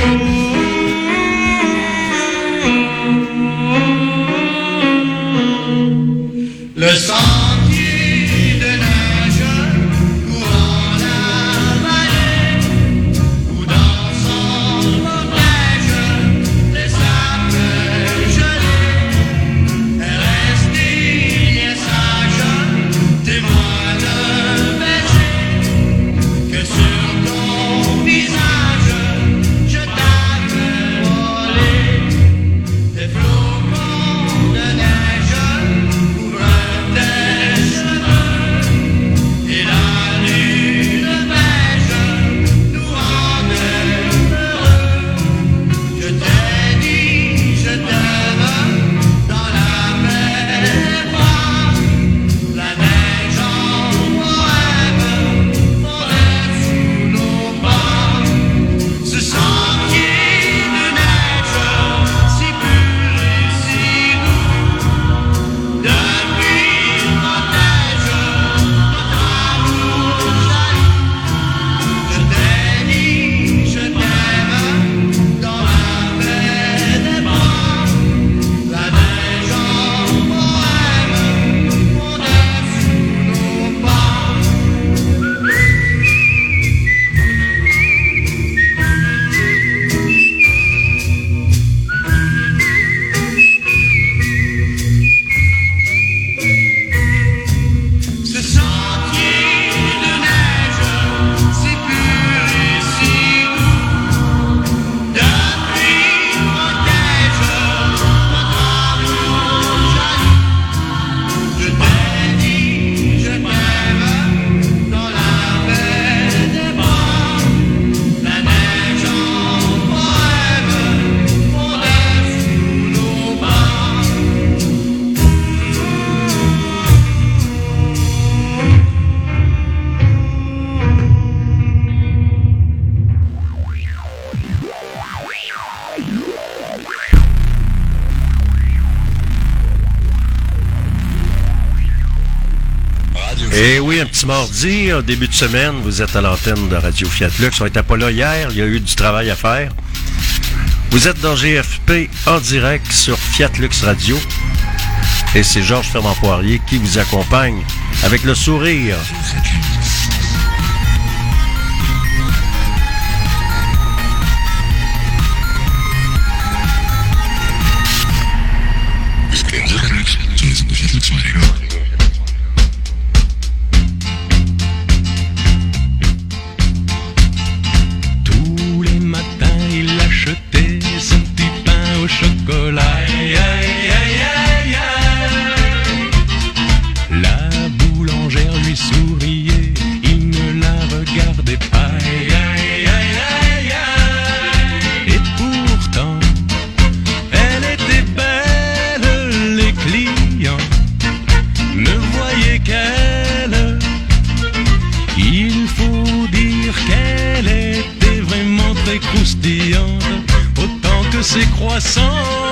Le sentier de nageur courant la vallée ou dansant en neige, les sables gelés, restez bien sage, témoin d'un baiser, que sur ton visage je t'avais volé des flocons de neige. Et la lune beige nous rendait heureux. Je t'ai dit, je t'aime dans la mer des bras. La neige en poème fondait sous nos pas. Ce sentier de neige si pur et si doux, depuis mon neige. Je t'ai dit, je t'aime dans la baie des bras. La neige en poème fondait sous nos pas. Ce sentier de neige si pur et si doux, depuis mon neige, notre amour jaloux. Je t'ai dit, je t'aime dans la baie des bras. La neige en poème fondait sous nos pas. Et oui, un petit mardi, au début de semaine, vous êtes à l'antenne de Radio Fiat Lux. On n'était pas là hier, il y a eu du travail à faire. Vous êtes dans GFP en direct sur Fiat Lux Radio. Et c'est Georges Fermand-Poirier qui vous accompagne avec le sourire. Tous les matins, il achetait son petit pain au chocolat. Aïe, aïe, aïe, aïe, aïe. La boulangère lui souriait, il ne la regardait pas. Aïe, aïe, aïe, aïe, aïe. Et pourtant, elle était belle, les clients ne voyaient qu'elle. Il faut dire qu'elle était vraiment très croustillante, autant que ses croissants.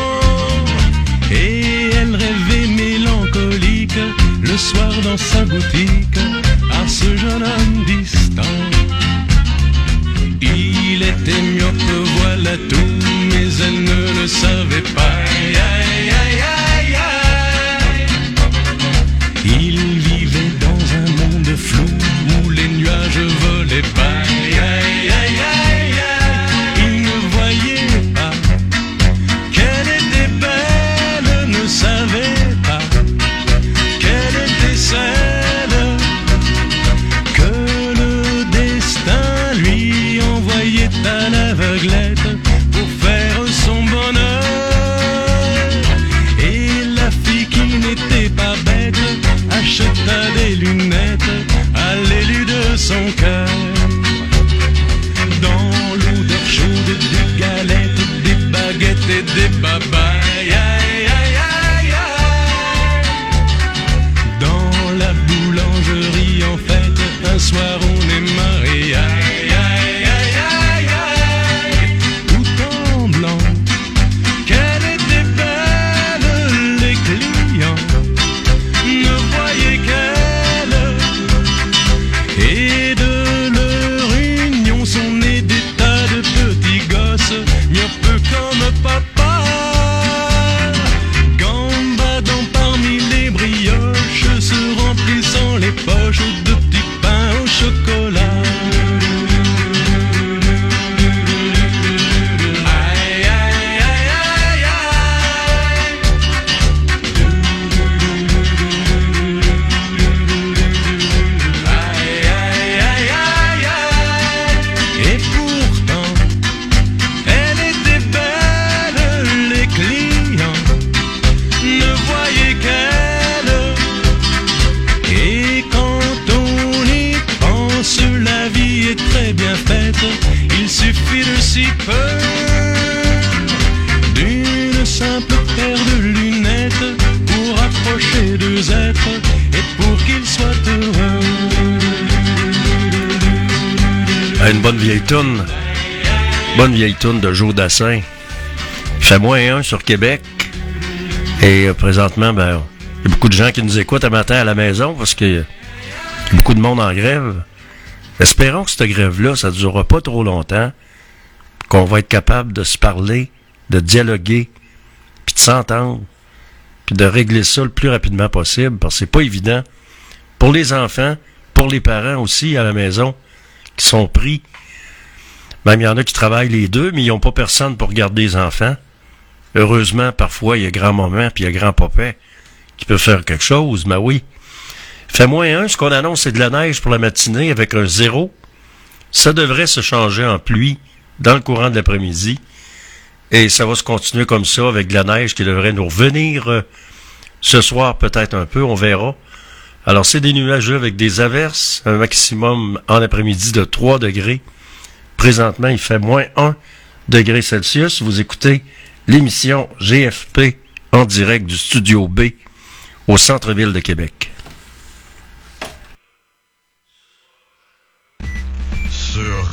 Et elle rêvait mélancolique le soir dans sa boutique à ce jeune homme distant. Il était myope, voilà tout, mais elle ne le savait pas. Aïe, aïe, aïe, aïe, aïe. Il vivait dans un monde flou où les nuages volaient pas. Aïe, aïe, aïe, aïe, aïe. Il ne voyait pas qu'elle était belle, ne savait pas qu'elle était celle que le destin lui envoyait à l'aveuglette pour faire son bonheur. Et la fille qui n'était pas bête acheta des lunettes à l'élu de son cœur. Dans l'odeur chaude des galettes, des baguettes et des babayes. Aïe, aïe, aïe, aïe. Dans la boulangerie en fête, un soir on est mariés. Aïe, aïe, aïe, aïe, aïe. suffit de si peu, d'une simple paire de lunettes pour approcher deux êtres et pour qu'ils soient heureux. Une bonne vieille toune. Bonne vieille toune de Joe Dassin. Il fait -1 sur Québec. Et présentement, il y a beaucoup de gens qui nous écoutent un matin à la maison parce qu'il y a beaucoup de monde en grève. Espérons que cette grève-là, ça ne durera pas trop longtemps, qu'on va être capable de se parler, de dialoguer, puis de s'entendre, puis de régler ça le plus rapidement possible, parce que c'est pas évident pour les enfants, pour les parents aussi à la maison, qui sont pris. Même il y en a qui travaillent les deux, mais ils n'ont pas personne pour garder les enfants. Heureusement, parfois, il y a grand-maman puis il y a grand-papa qui peut faire quelque chose, mais oui. Fait -1, ce qu'on annonce, c'est de la neige pour la matinée avec un 0. Ça devrait se changer en pluie dans le courant de l'après-midi. Et ça va se continuer comme ça avec de la neige qui devrait nous revenir ce soir peut-être un peu, on verra. Alors, c'est des nuages avec des averses, un maximum en après-midi de 3 degrés. Présentement, il fait -1 degré Celsius. Vous écoutez l'émission GFP en direct du Studio B au centre-ville de Québec. Sur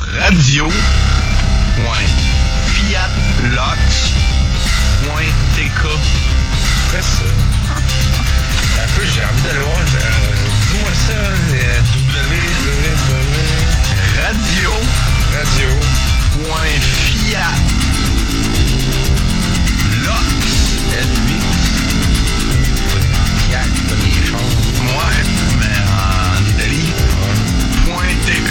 radio.fiatlox.tk. Après ça, un peu, j'ai envie d'aller voir. Dis-moi ça, Fiat, comme les choses. Ouais, mais en Italie. .tk.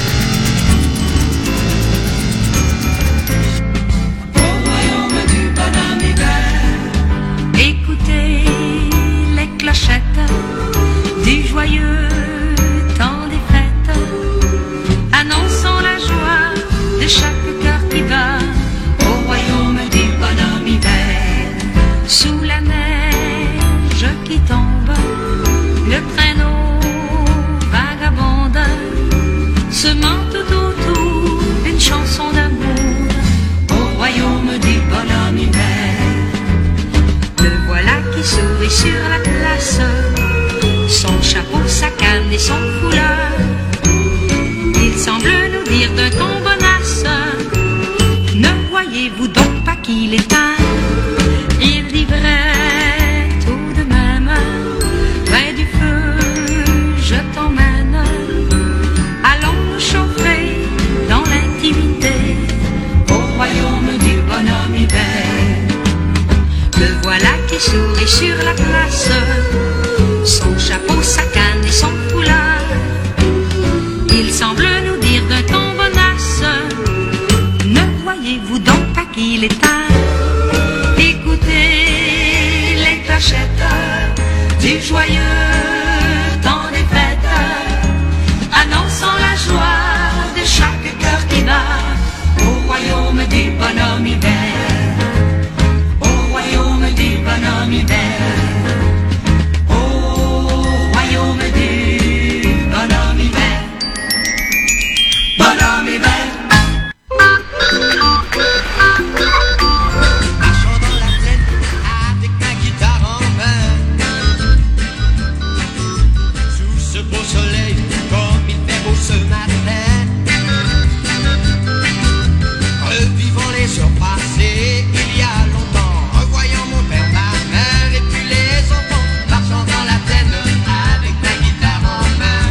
Écoutez les clochettes du joyeux temps des fêtes, annonçant la joie de chaque cœur qui bat au royaume du bonhomme hiver. Sous la neige qui tombe, le traîneau vagabonde, semant tout autour une chanson d'amour au royaume du bonhomme hiver. Le voilà qui sourit sur la place, son chapeau, sa canne et son foulard. Il semble nous dire d'un ton bonasse, ne voyez-vous donc pas qu'il est temps? Il dit vrai tout de même, près du feu je t'emmène. Allons nous chauffer dans l'intimité au royaume du bonhomme hiver. Le voilà qui sourit sur la place, son chapeau, sa canne et son foulard. Il semble nous dire d'un ton bonasse, ne voyez-vous donc pas qu'il est temps? Écoutez les clochettes du joyeux temps des fêtes, annonçant la joie de chaque cœur qui bat au royaume du bonhomme hiver. Au royaume du bonhomme hiver. Au royaume du bonhomme hiver. Bonhomme hiver. Marchant dans la plaine avec ma guitare en main, sous ce beau soleil comme il fait beau ce matin, revivant les heures passées il y a longtemps, revoyant mon père, ma mère et puis les enfants, marchant dans la plaine avec ma guitare en main.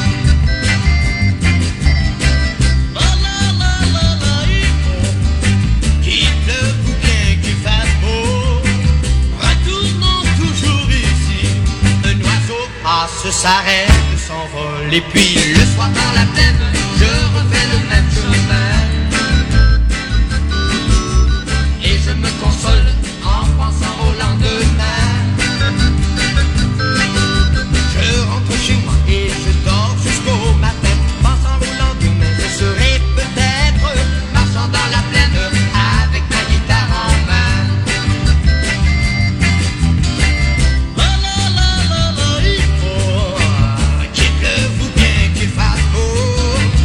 Qu'il pleuve ou bien qu'il fasse beau, retournons toujours ici. Un oiseau passe, s'arrête, s'envole, et puis le soir dans la plaine, je refais le même chemin. Et je me console en pensant au lendemain. Je rentre chez moi et je dors jusqu'au matin, pensant au lendemain, je serai peut-être marchant dans la plaine avec ma guitare en main. Qu'il pleuve ou bien qu'il fasse beau,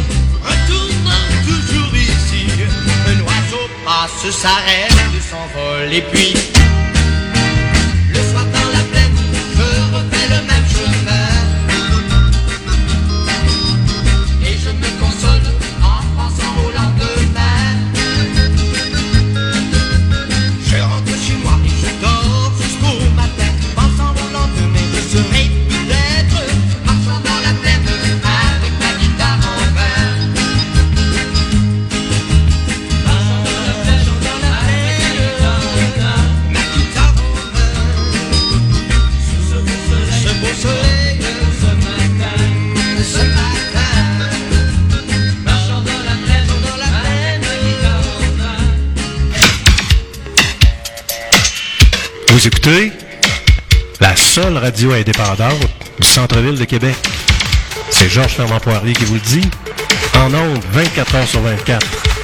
se s'arrête, s'envole et puis le soir dans la plaine, je refais le même chemin et je me console en pensant au lendemain. Je rentre chez moi et je dors jusqu'au matin, pensant au lendemain, je serai peut-être marchant dans la plaine avec ma guitare en main. Vous écoutez la seule radio indépendante du centre-ville de Québec. C'est Georges Fernand Poirier qui vous le dit. En ondes, 24 heures sur 24.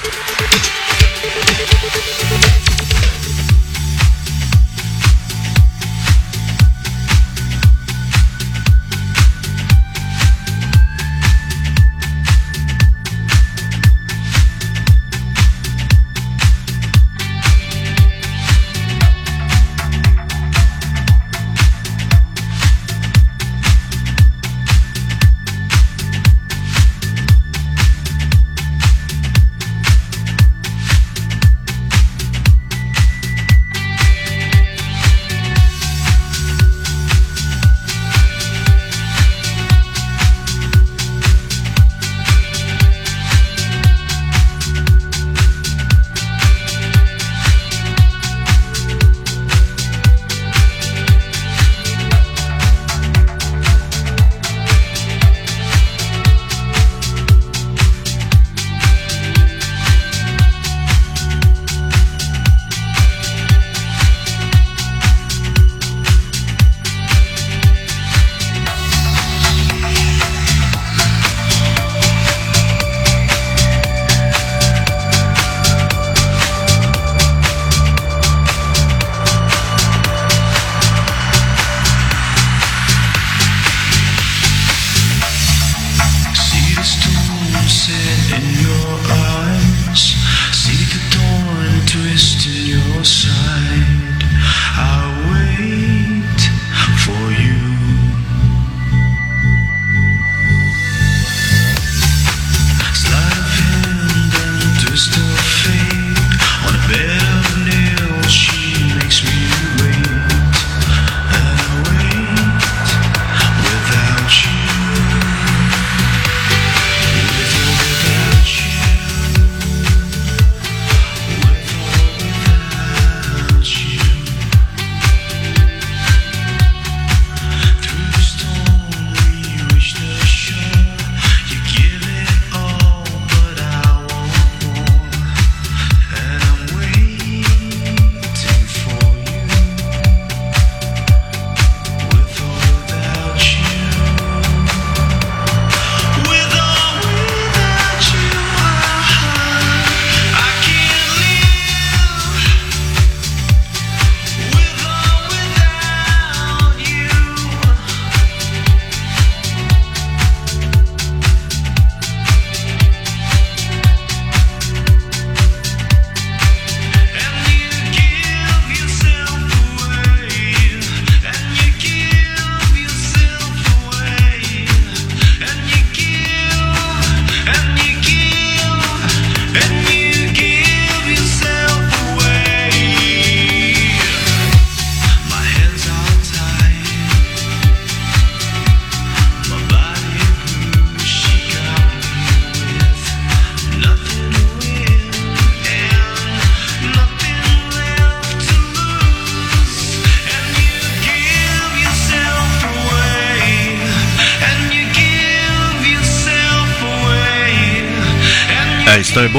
Hey, c'est un beau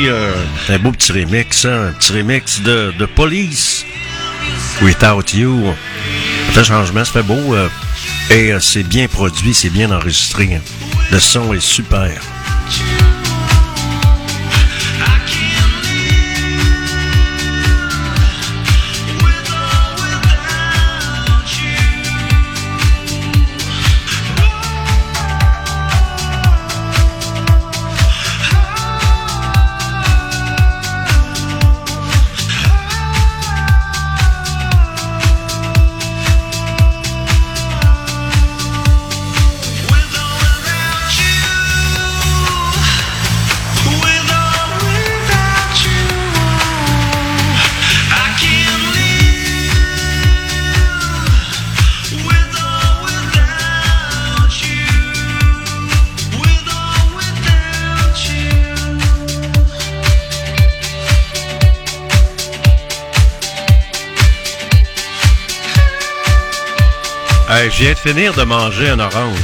petit remix, hein? Un petit remix de Police. Without You. Ça fait changement, ça fait beau. Et c'est bien produit, c'est bien enregistré. Hein. Le son est super. Hey, je viens de finir de manger un orange.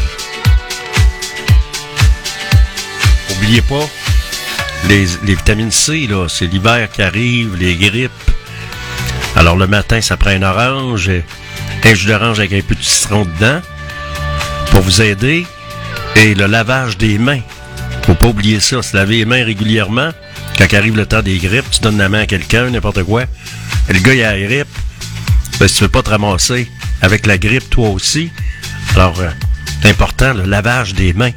Oubliez pas, les vitamines C, là, c'est l'hiver qui arrive, les grippes. Alors le matin, ça prend un orange, un jus d'orange avec un peu de citron dedans pour vous aider. Et le lavage des mains. Faut pas oublier ça, se laver les mains régulièrement. Quand arrive le temps des grippes, tu donnes la main à quelqu'un, n'importe quoi. Et le gars, il a la grippe. Ben, si tu veux pas te ramasser avec la grippe, toi aussi. Alors, c'est important, le lavage des mains.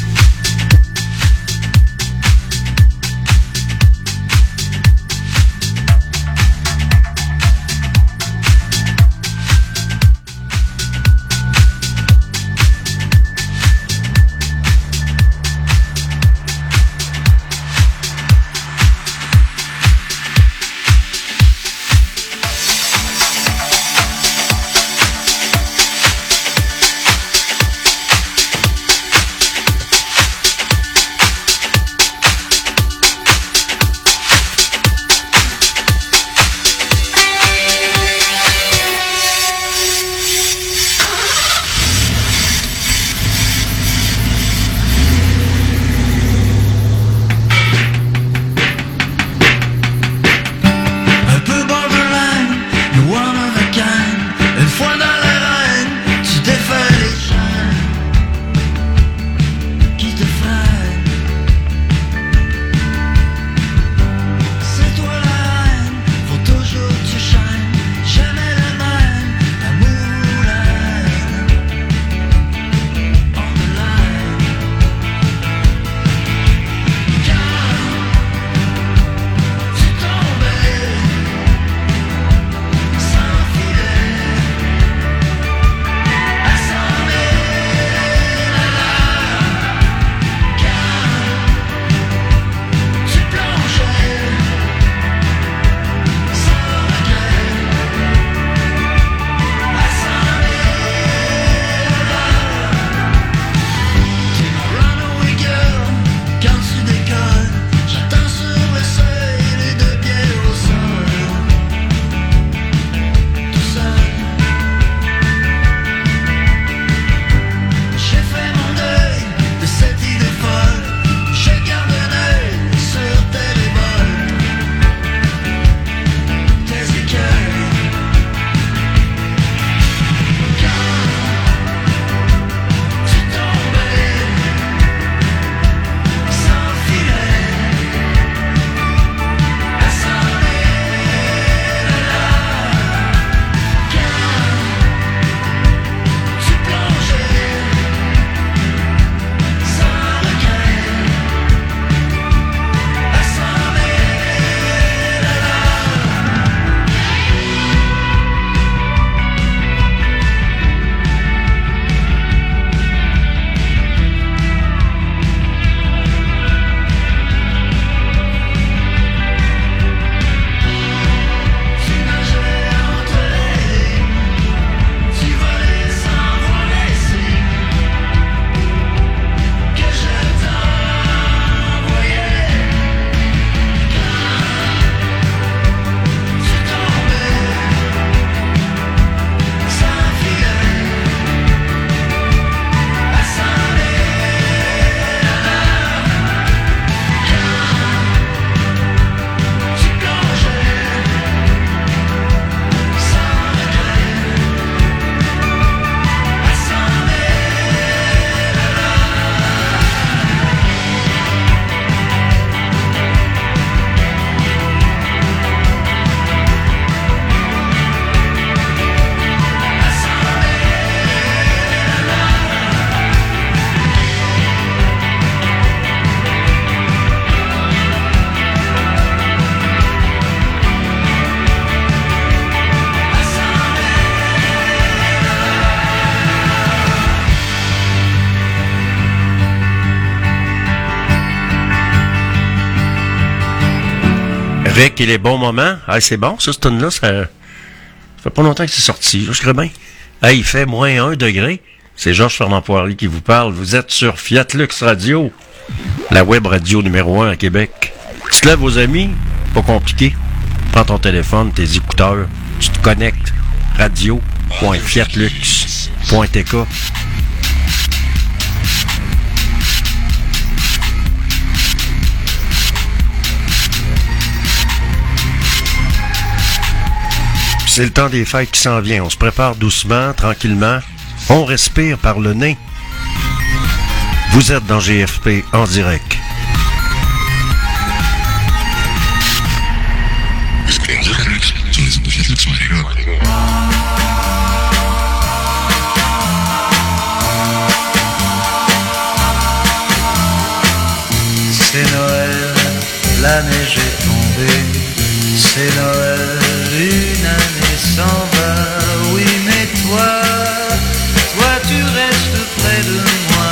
Avec les bons moments. Ah, c'est bon, ça, cette tune-là, ça fait pas longtemps que c'est sorti. Je serais bien. Ah, il fait moins 1 degré. C'est Georges Fernand Poirier qui vous parle. Vous êtes sur Fiat Lux Radio, la web radio numéro 1 à Québec. Tu te lèves, vos amis, pas compliqué. Prends ton téléphone, tes écouteurs, tu te connectes. Radio, www.fiatlux.tk. C'est le temps des fêtes qui s'en vient. On se prépare doucement, tranquillement. On respire par le nez. Vous êtes dans GFP en direct. C'est Noël, la neige est tombée. C'est Noël, une année s'en va. Oui, mais toi tu restes près de moi.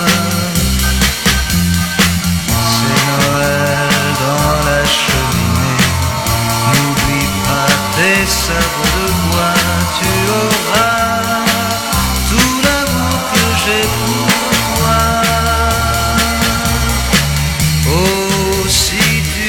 C'est Noël dans la cheminée. N'oublie pas tes sabres de bois. Tu auras tout l'amour que j'ai pour toi. Oh, si tu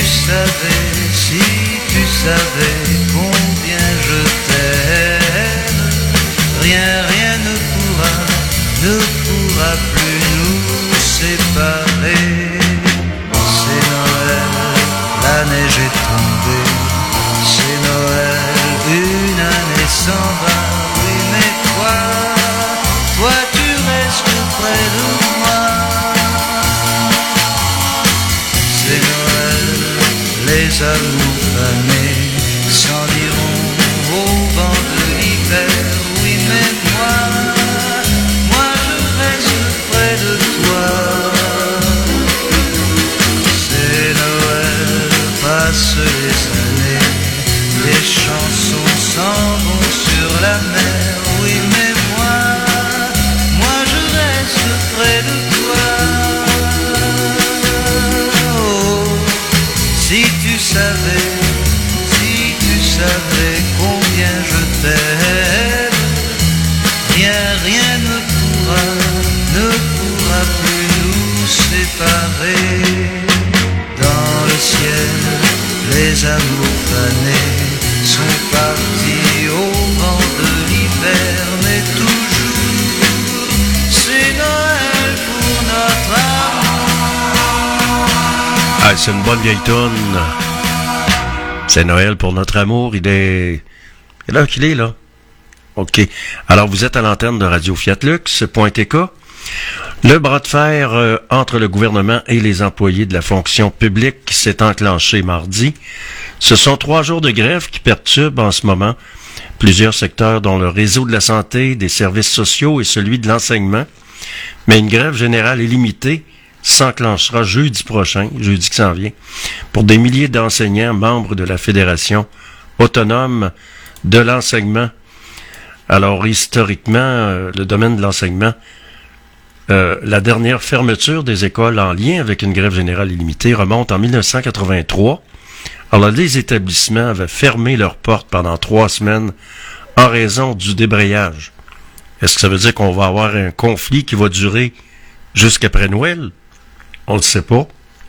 savais combien je t'aime. Rien ne pourra plus nous séparer. C'est Noël, la neige est tombée. C'est Noël, une année s'en va. Oui, mais toi tu restes près de moi. C'est Noël, les amours fanés s'en iront au vent de l'hiver. Oui, mais moi je reste près de toi. C'est Noël, passent les années, les chansons s'en vont sur la mer. Oui, mais moi je reste près de toi. Oh, si tu savais combien je t'aime. Rien ne pourra plus nous séparer. Dans le ciel, les amours fanés sont partis au vent de l'hiver. Mais toujours, c'est Noël pour notre amour. Ah, c'est une bonne vieille toune. C'est Noël pour notre amour. Il est là qu'il est, là. OK. Alors, vous êtes à l'antenne de Radio Fiatlux.tk. Le bras de fer entre le gouvernement et les employés de la fonction publique qui s'est enclenché mardi. Ce sont 3 jours de grève qui perturbent en ce moment plusieurs secteurs, dont le réseau de la santé, des services sociaux et celui de l'enseignement. Mais une grève générale illimitée s'enclenchera jeudi prochain, jeudi qui s'en vient, pour des milliers d'enseignants membres de la Fédération autonome de l'enseignement. Alors, historiquement, le domaine de l'enseignement, la dernière fermeture des écoles en lien avec une grève générale illimitée remonte en 1983. Alors, les établissements avaient fermé leurs portes pendant 3 semaines en raison du débrayage. Est-ce que ça veut dire qu'on va avoir un conflit qui va durer jusqu'après Noël? On ne le sait pas.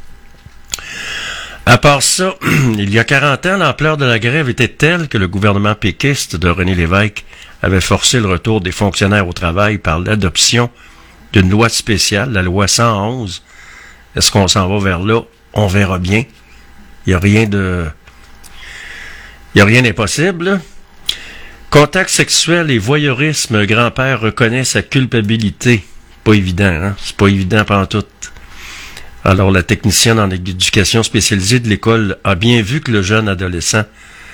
À part ça, il y a 40 ans, l'ampleur de la grève était telle que le gouvernement péquiste de René Lévesque avait forcé le retour des fonctionnaires au travail par l'adoption d'une loi spéciale, la loi 111. Est-ce qu'on s'en va vers là? On verra bien. Il n'y a rien d'impossible. Contact sexuel et voyeurisme, le grand-père reconnaît sa culpabilité. Pas évident, hein? C'est pas évident pantoute. Alors, la technicienne en éducation spécialisée de l'école a bien vu que la jeune adolescente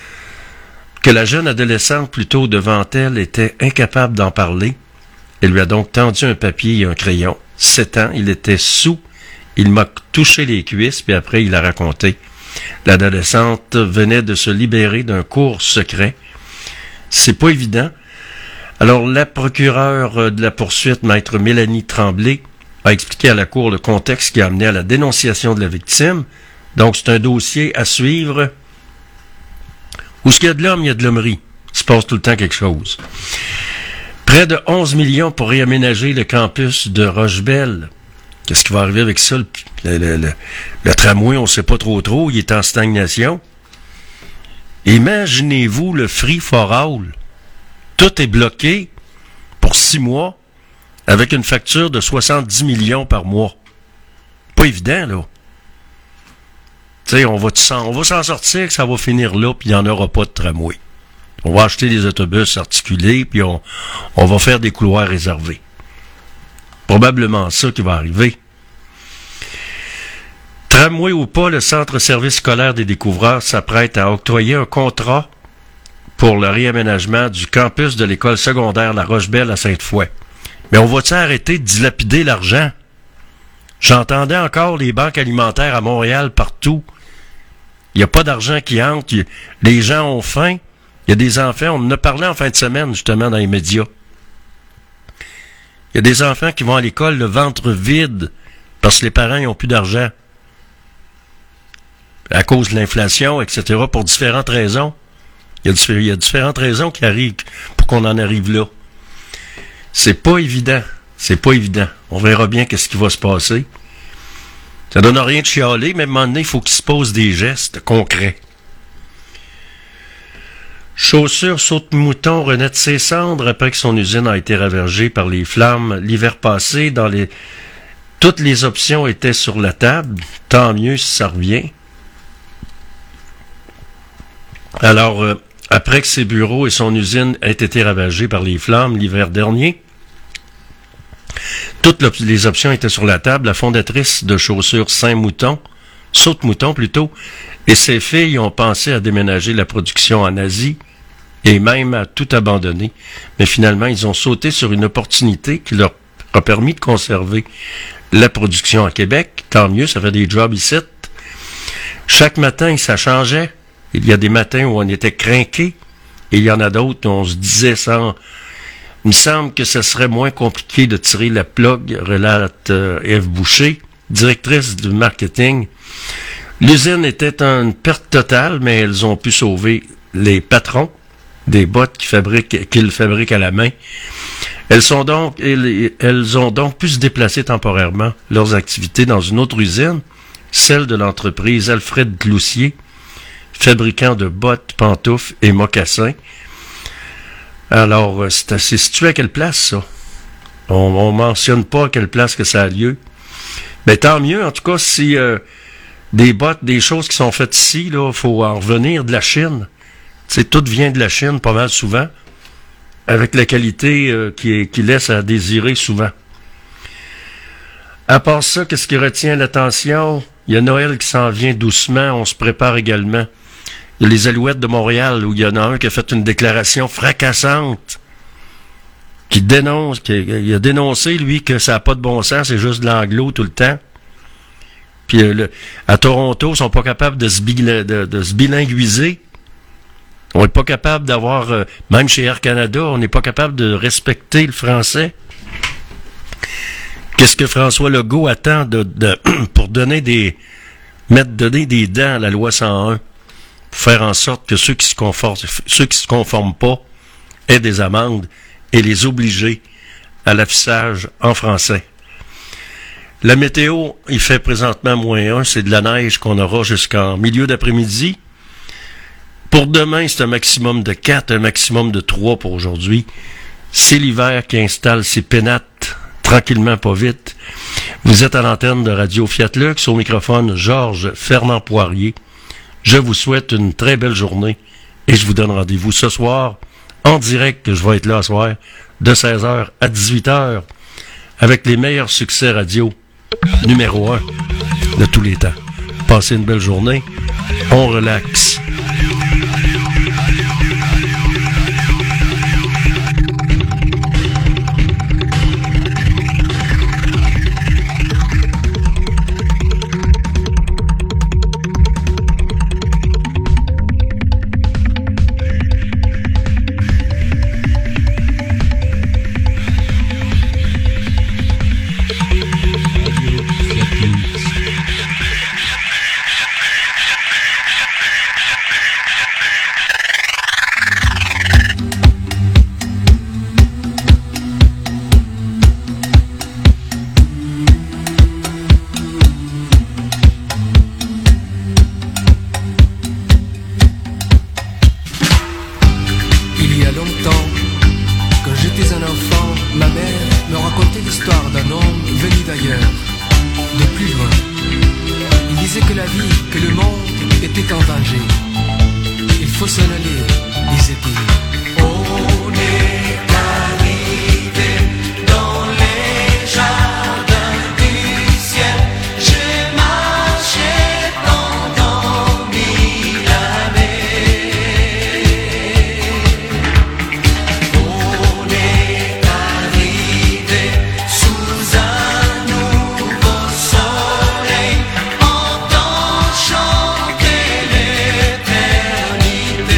plutôt devant elle était incapable d'en parler. Elle lui a donc tendu un papier et un crayon. 7 ans, il était saoul. Il m'a touché les cuisses, puis après, il a raconté. L'adolescente venait de se libérer d'un cours secret. C'est pas évident. Alors, la procureure de la poursuite, maître Mélanie Tremblay, a expliqué à la Cour le contexte qui a amené à la dénonciation de la victime. Donc, c'est un dossier à suivre. Où ce qu'il y a de l'homme, il y a de l'hommerie. Il se passe tout le temps quelque chose. Près de 11 millions pour réaménager le campus de Rochebelle. Qu'est-ce qui va arriver avec ça? Le tramway, on ne sait pas trop. Il est en stagnation. Imaginez-vous le Free for All. Tout est bloqué pour 6 mois avec une facture de 70 millions par mois. Pas évident, là. Tu sais, on va s'en sortir, que ça va finir là, puis il n'y en aura pas de tramway. On va acheter des autobus articulés, puis on va faire des couloirs réservés. Probablement ça qui va arriver. Tramway ou pas, le Centre service scolaire des découvreurs s'apprête à octroyer un contrat pour le réaménagement du campus de l'école secondaire La Roche-Belle à Sainte-Foy. Mais on va-tu arrêter de dilapider l'argent? J'entendais encore les banques alimentaires à Montréal partout. Il n'y a pas d'argent qui entre. Les gens ont faim. Il y a des enfants. On en a parlé en fin de semaine, justement, dans les médias. Il y a des enfants qui vont à l'école le ventre vide parce que les parents n'ont plus d'argent. À cause de l'inflation, etc., pour différentes raisons. Il y a différentes raisons qui arrivent pour qu'on en arrive là. C'est pas évident. C'est pas évident. On verra bien qu'est-ce qui va se passer. Ça donne rien de chialer, mais à un moment donné, il faut qu'il se pose des gestes concrets. Chaussures saute-mouton renaît de ses cendres après que son usine a été ravagée par les flammes l'hiver passé. Toutes les options étaient sur la table. Tant mieux si ça revient. Alors, après que ses bureaux et son usine aient été ravagés par les flammes l'hiver dernier, toutes les options étaient sur la table. La fondatrice de chaussures Saint-Mouton, Saute-Mouton plutôt, et ses filles ont pensé à déménager la production en Asie et même à tout abandonner. Mais finalement, ils ont sauté sur une opportunité qui leur a permis de conserver la production à Québec. Tant mieux, ça fait des jobs ici. Chaque matin, ça changeait. Il y a des matins où on était crinqués et il y en a d'autres où on se disait ça. Il me semble que ce serait moins compliqué de tirer la plug, relate Ève Boucher, directrice du marketing. L'usine était une perte totale, mais elles ont pu sauver les patrons des bottes qu'ils fabriquent à la main. Elles ont donc pu se déplacer temporairement leurs activités dans une autre usine, celle de l'entreprise Alfred Gloussier, fabricant de bottes, pantoufles et mocassins. Alors, c'est situé à quelle place, ça? On mentionne pas à quelle place que ça a lieu. Mais tant mieux, en tout cas, si des bottes, des choses qui sont faites ici, là, faut en revenir de la Chine. Tu sais, tout vient de la Chine, pas mal souvent, avec la qualité qui laisse à désirer souvent. À part ça, qu'est-ce qui retient l'attention? Il y a Noël qui s'en vient doucement, on se prépare également. Il y a les Alouettes de Montréal, où il y en a un qui a fait une déclaration fracassante, qui a dénoncé, lui, que ça n'a pas de bon sens, c'est juste de l'anglo tout le temps. Puis à Toronto, ils sont pas capables de se bilinguiser. On n'est pas capable d'avoir, même chez Air Canada, on n'est pas capable de respecter le français. Qu'est-ce que François Legault attend pour donner des dents à la loi 101? Pour faire en sorte que ceux qui se conforment pas aient des amendes et les obliger à l'affichage en français. La météo, il fait présentement -1, c'est de la neige qu'on aura jusqu'en milieu d'après-midi. Pour demain, c'est un maximum de 4, un maximum de 3 pour aujourd'hui. C'est l'hiver qui installe ses pénates, tranquillement, pas vite. Vous êtes à l'antenne de Radio Fiat-Lux, au microphone Georges Fernand Poirier. Je vous souhaite une très belle journée et je vous donne rendez-vous ce soir en direct, que je vais être là ce soir, de 16h à 18h, avec les meilleurs succès radio numéro 1 de tous les temps. Passez une belle journée, on relaxe. était en danger. Il faut s'en aller, disait-il. On est arrivé dans les jardins du ciel. J'ai marché pendant 1000 années. On est arrivé sous un nouveau soleil, entend chanter l'éternité.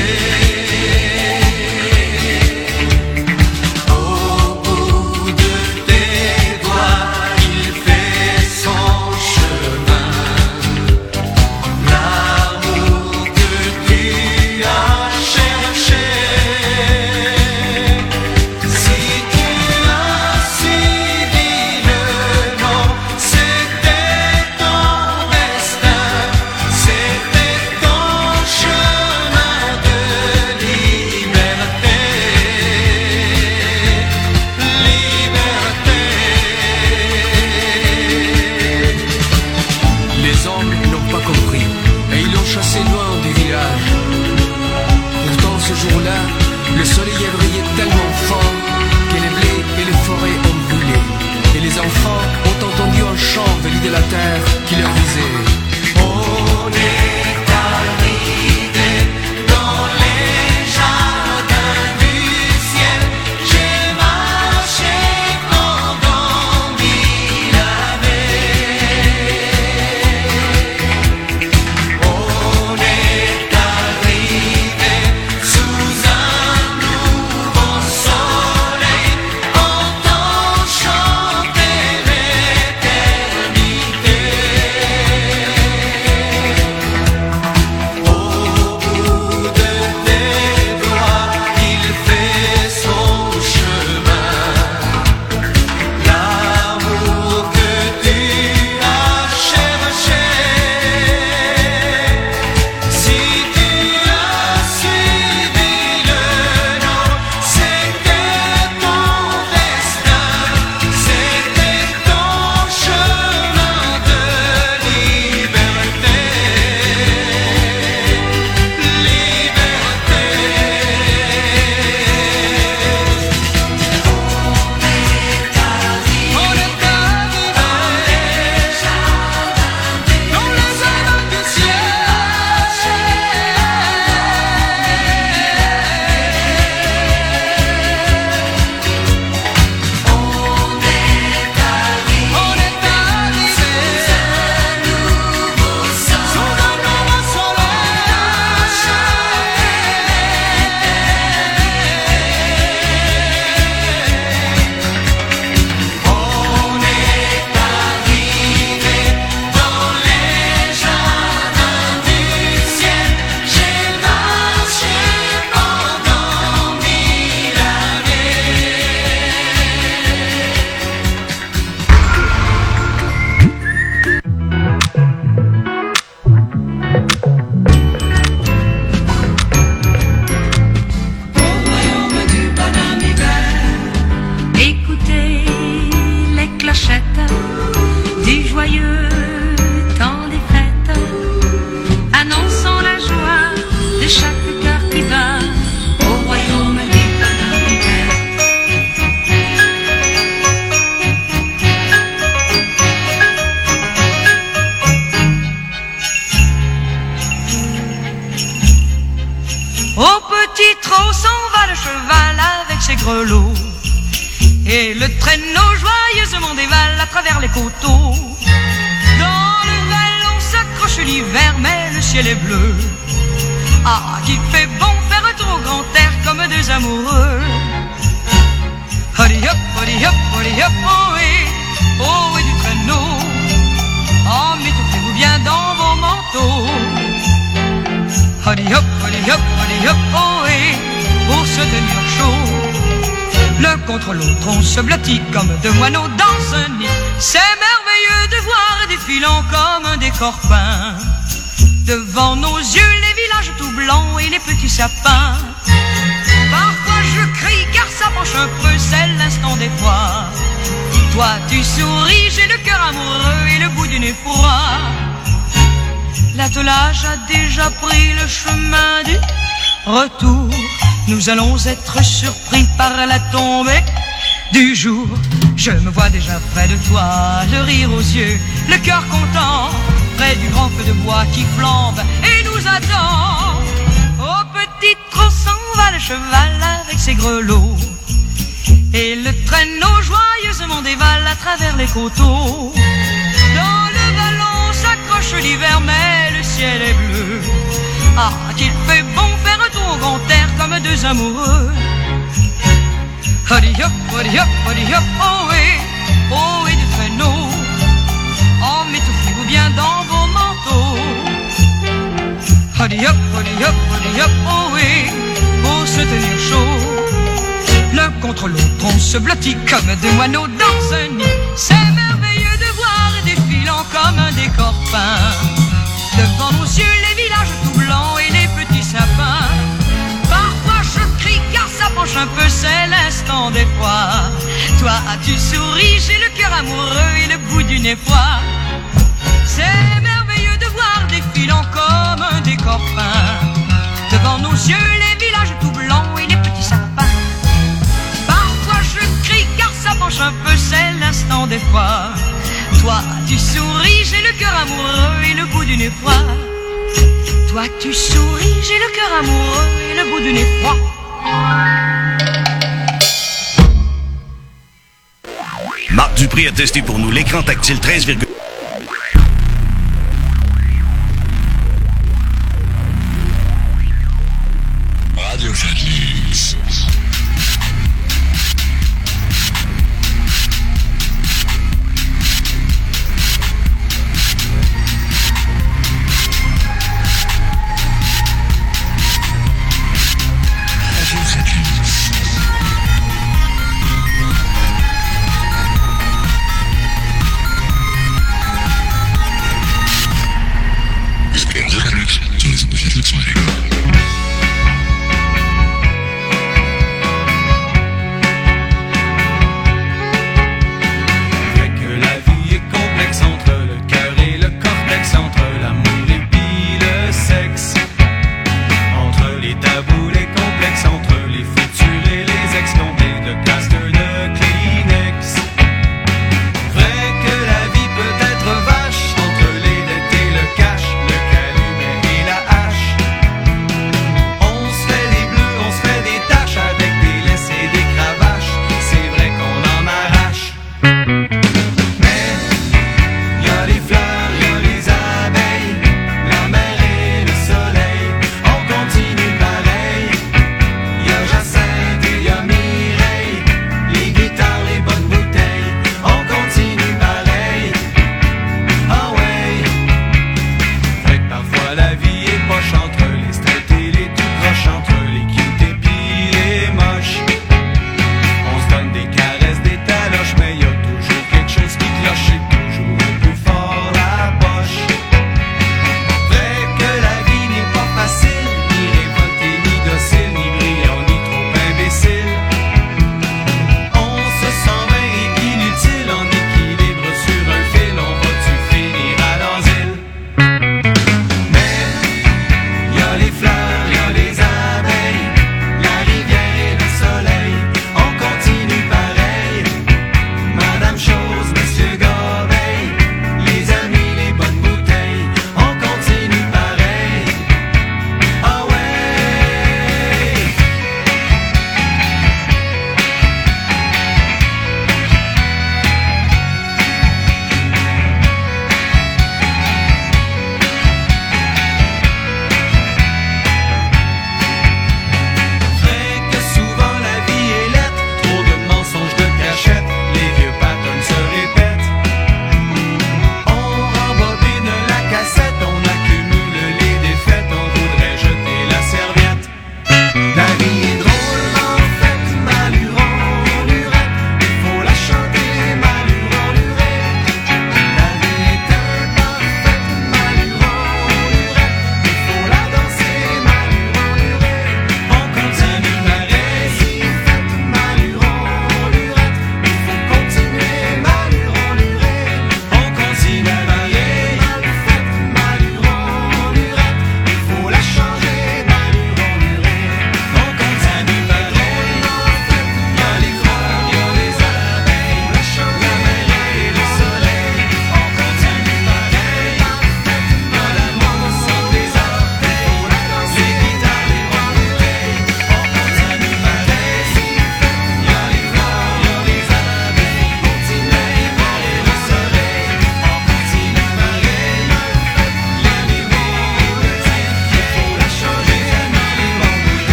Au bout de tes doigts, il fait son chemin. L'amour que tu as cherché. Si tu as suivi le nom, c'était ton destin, c'était ton chemin de liberté. Les hommes n'ont pas compris et ils l'ont chassé loin du village. Pourtant ce jour-là, le soleil a brillé tellement fort que les blés et les forêts ont brûlé. Et les enfants ont entendu un chant venu de la terre qui leur disait: on est arrivé dans les jardins du ciel. J'ai marché pendant 1000 années. On est arrivé sous un nouveau soleil, entend chanter l'éternité. Au bout de tes doigts, il fait son chemin. L'amour que tu as cherché. Si tu as suivi le nom, c'était ton destin, c'était ton chemin de liberté. On est arrivé dans les jardins du ciel. On est arrivé sous un nouveau soleil. On est arrivé dans les jardins du ciel. J'ai marché pendant 1000 années. Écoutez les clochettes du joyeux temps des fêtes, annonçant la joie de chaque cœur qui bat au royaume du bonheur. Au petit trot s'en va le cheval avec ses grelots, et le traîneau joyeusement dévale à travers les coteaux. Dans le vallon s'accroche l'hiver, mais le ciel est bleu. Ah, qu'il fait bon faire un tour au grand air comme deux amoureux. Hurry up, oh et du traîneau. Oh, m'étouffez-vous bien dans vos manteaux. Hurry up, oh et pour se tenir chaud. L'un contre l'autre on se blottit comme deux moineaux dans un nid. C'est merveilleux de voir défilant comme un décor peint devant nos yeux les villages tout blancs et les petits sapins. Parfois je crie car ça penche un peu, c'est l'instant d'effroi. Toi tu souris, j'ai le cœur amoureux et le bout du nez froid. l'attelage a déjà pris le chemin du retour. Nous allons être surpris par la tombée du jour. Je me vois déjà près de toi, le rire aux yeux, le cœur content, près du grand feu de bois qui flambe et nous attend. Au petit trot s'en va le cheval avec ses grelots, et le traîneau joyeusement dévale à travers les coteaux. Dans le vallon s'accroche l'hiver, mais le ciel est bleu. Ah, qu'il fait bon faire un tour au grand air comme deux amoureux. Hurry up, oh oui, du traîneau. Emmitouflez-vous bien dans vos manteaux. Hurry up, oh oui, pour se tenir chaud. L'un contre l'autre, on se blottit comme deux moineaux dans un nid. C'est merveilleux de voir défilant comme un décor peint. Devant nos yeux, les villages tout blancs et les petits sapins. Parfois je crie car ça penche un peu, c'est l'instant des fois. Toi, tu souris, j'ai le cœur amoureux et le bout du nez froid. C'est merveilleux de voir défilant comme un décor peint. Devant nos yeux, les villages tout blancs et les petits sapins. Parfois je crie car ça penche un peu, c'est l'instant des fois. Toi, tu souris, j'ai le cœur amoureux et le bout du nez froid. Toi, tu souris, j'ai le cœur amoureux et le bout du nez froid. Marc Dupré a testé pour nous l'écran tactile 13, Radio Fat-Lux.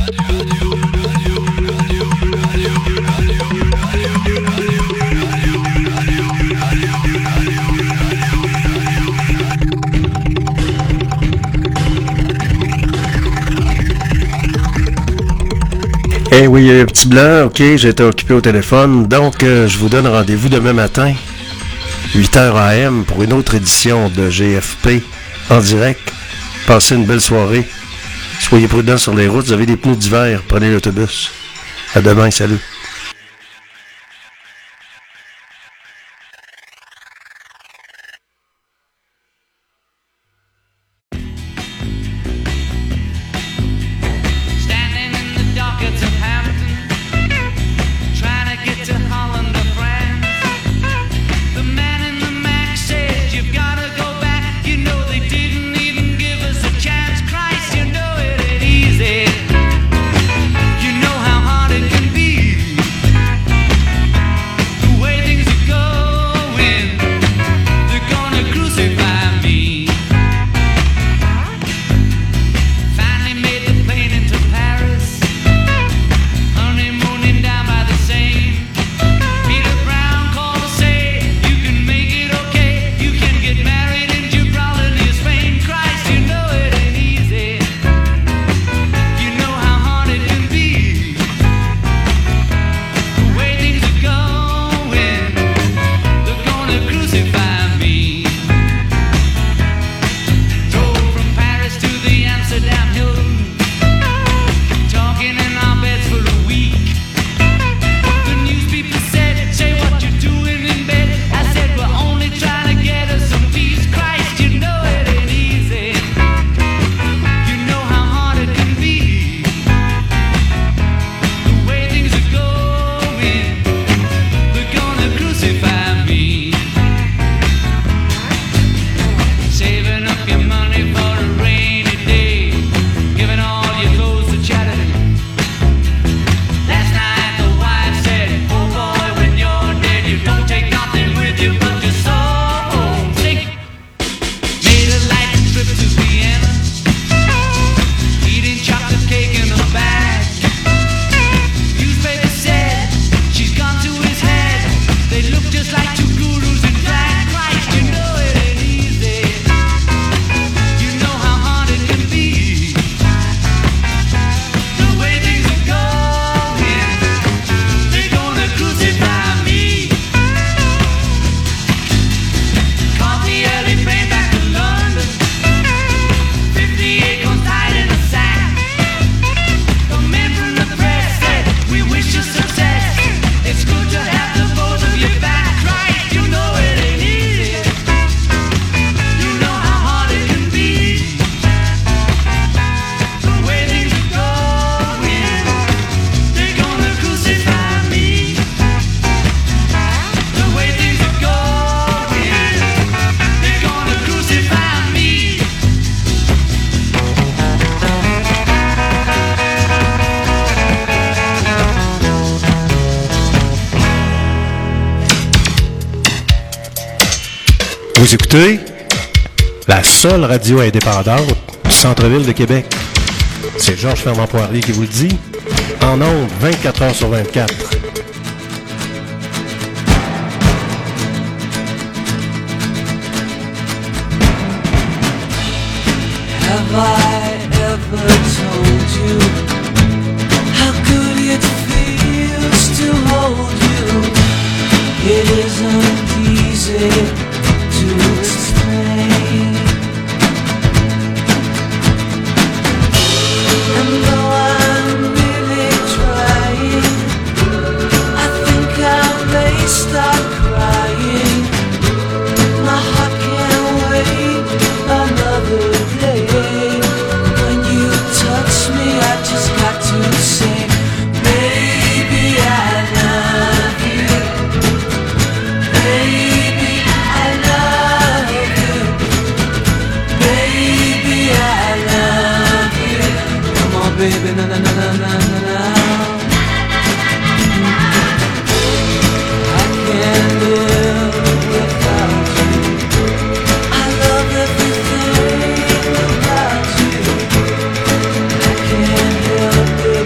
Eh oui, petit blanc, ok, j'ai été occupé au téléphone, donc je vous donne rendez-vous demain matin, 8h AM, pour une autre édition de GFP en direct. Passez une belle soirée. Soyez prudents sur les routes, vous avez des pneus d'hiver, prenez l'autobus. À demain, salut. Vous écoutez la seule radio indépendante du centre-ville de Québec. C'est Georges Fernand Poirier qui vous le dit. En ondes, 24 heures sur 24. Have I ever told you how good it feels to hold you? It isn't easy to explain. And though I'm really trying, I think I may start crying. My heart can't wait another day. When you touch me, I just got to say, baby, I love you. Baby, I love you. Baby, I love you. Come on, baby, na na na na na na na. I can't live without you. I love everything about you. I can't help it.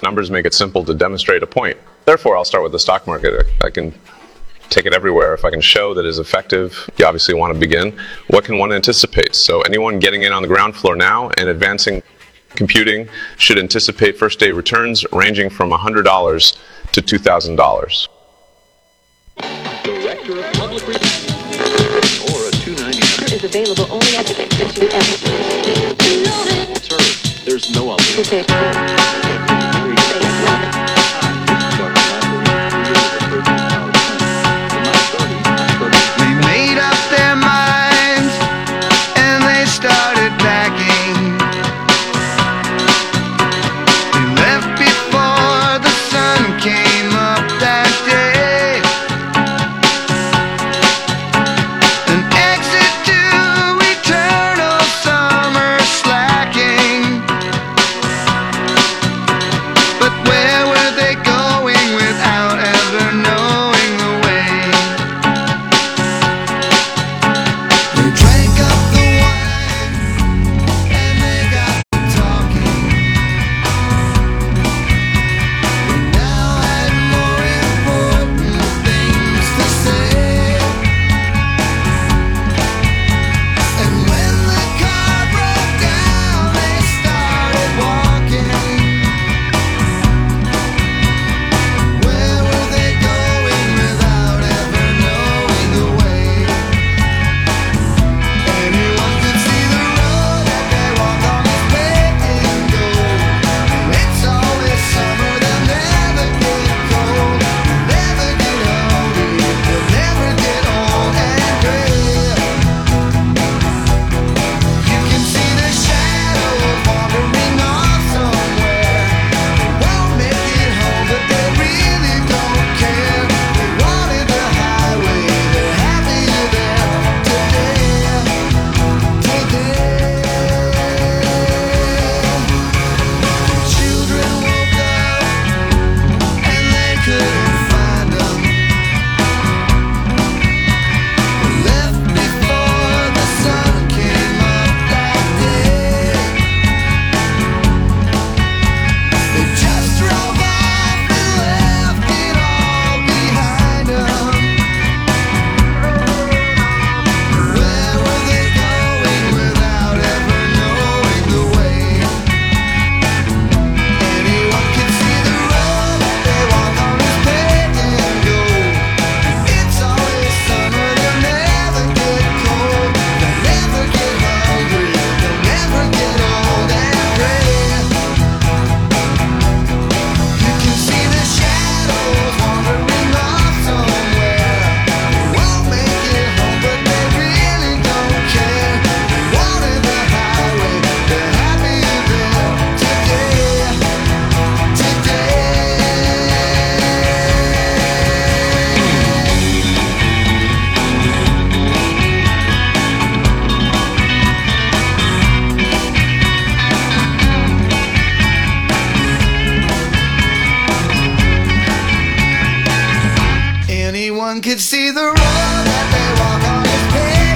numbers make it simple to demonstrate a point. Therefore, I'll start with the stock market. I can take it everywhere. If I can show that it's effective, you obviously want to begin. What can one anticipate? So anyone getting in on the ground floor now and advancing computing should anticipate first-day returns ranging from $100 to $2,000. Director of Public Relations or a $2.99 is available only at the Sir, there's no alternative. They made up their minds and they started packing. They left before the sun came up that day. An exit to eternal summer slacking. But where were they going without ever knowing the way? They drank up the wine and they got talking. They now had more important things to say. And when the car broke down, they started walking. Where were they going without ever knowing the way? Anyone could see the road that they walk on is paved in gold. It's always summer, they'll never get cold, never get hungry, they'll never get old and gray. You can see the shadows wandering off somewhere. They won't make it home, but they really don't care. They wanted the highway, they're happier there today. Children woke up and they couldn't find them. Left before the sun came up that day. They just drove off and left it all behind them. Where were they going without ever knowing the way? Anyone can see the road that they walk on is paved in gold. It's always summer, they'll never get cold, they'll never get hungry, they'll never get old and gray. You can see the shadows wandering off somewhere. They won't make it home, but they really don't care. They wanted the highway, they're happier there today. Anyone could see the road that they walk on is paved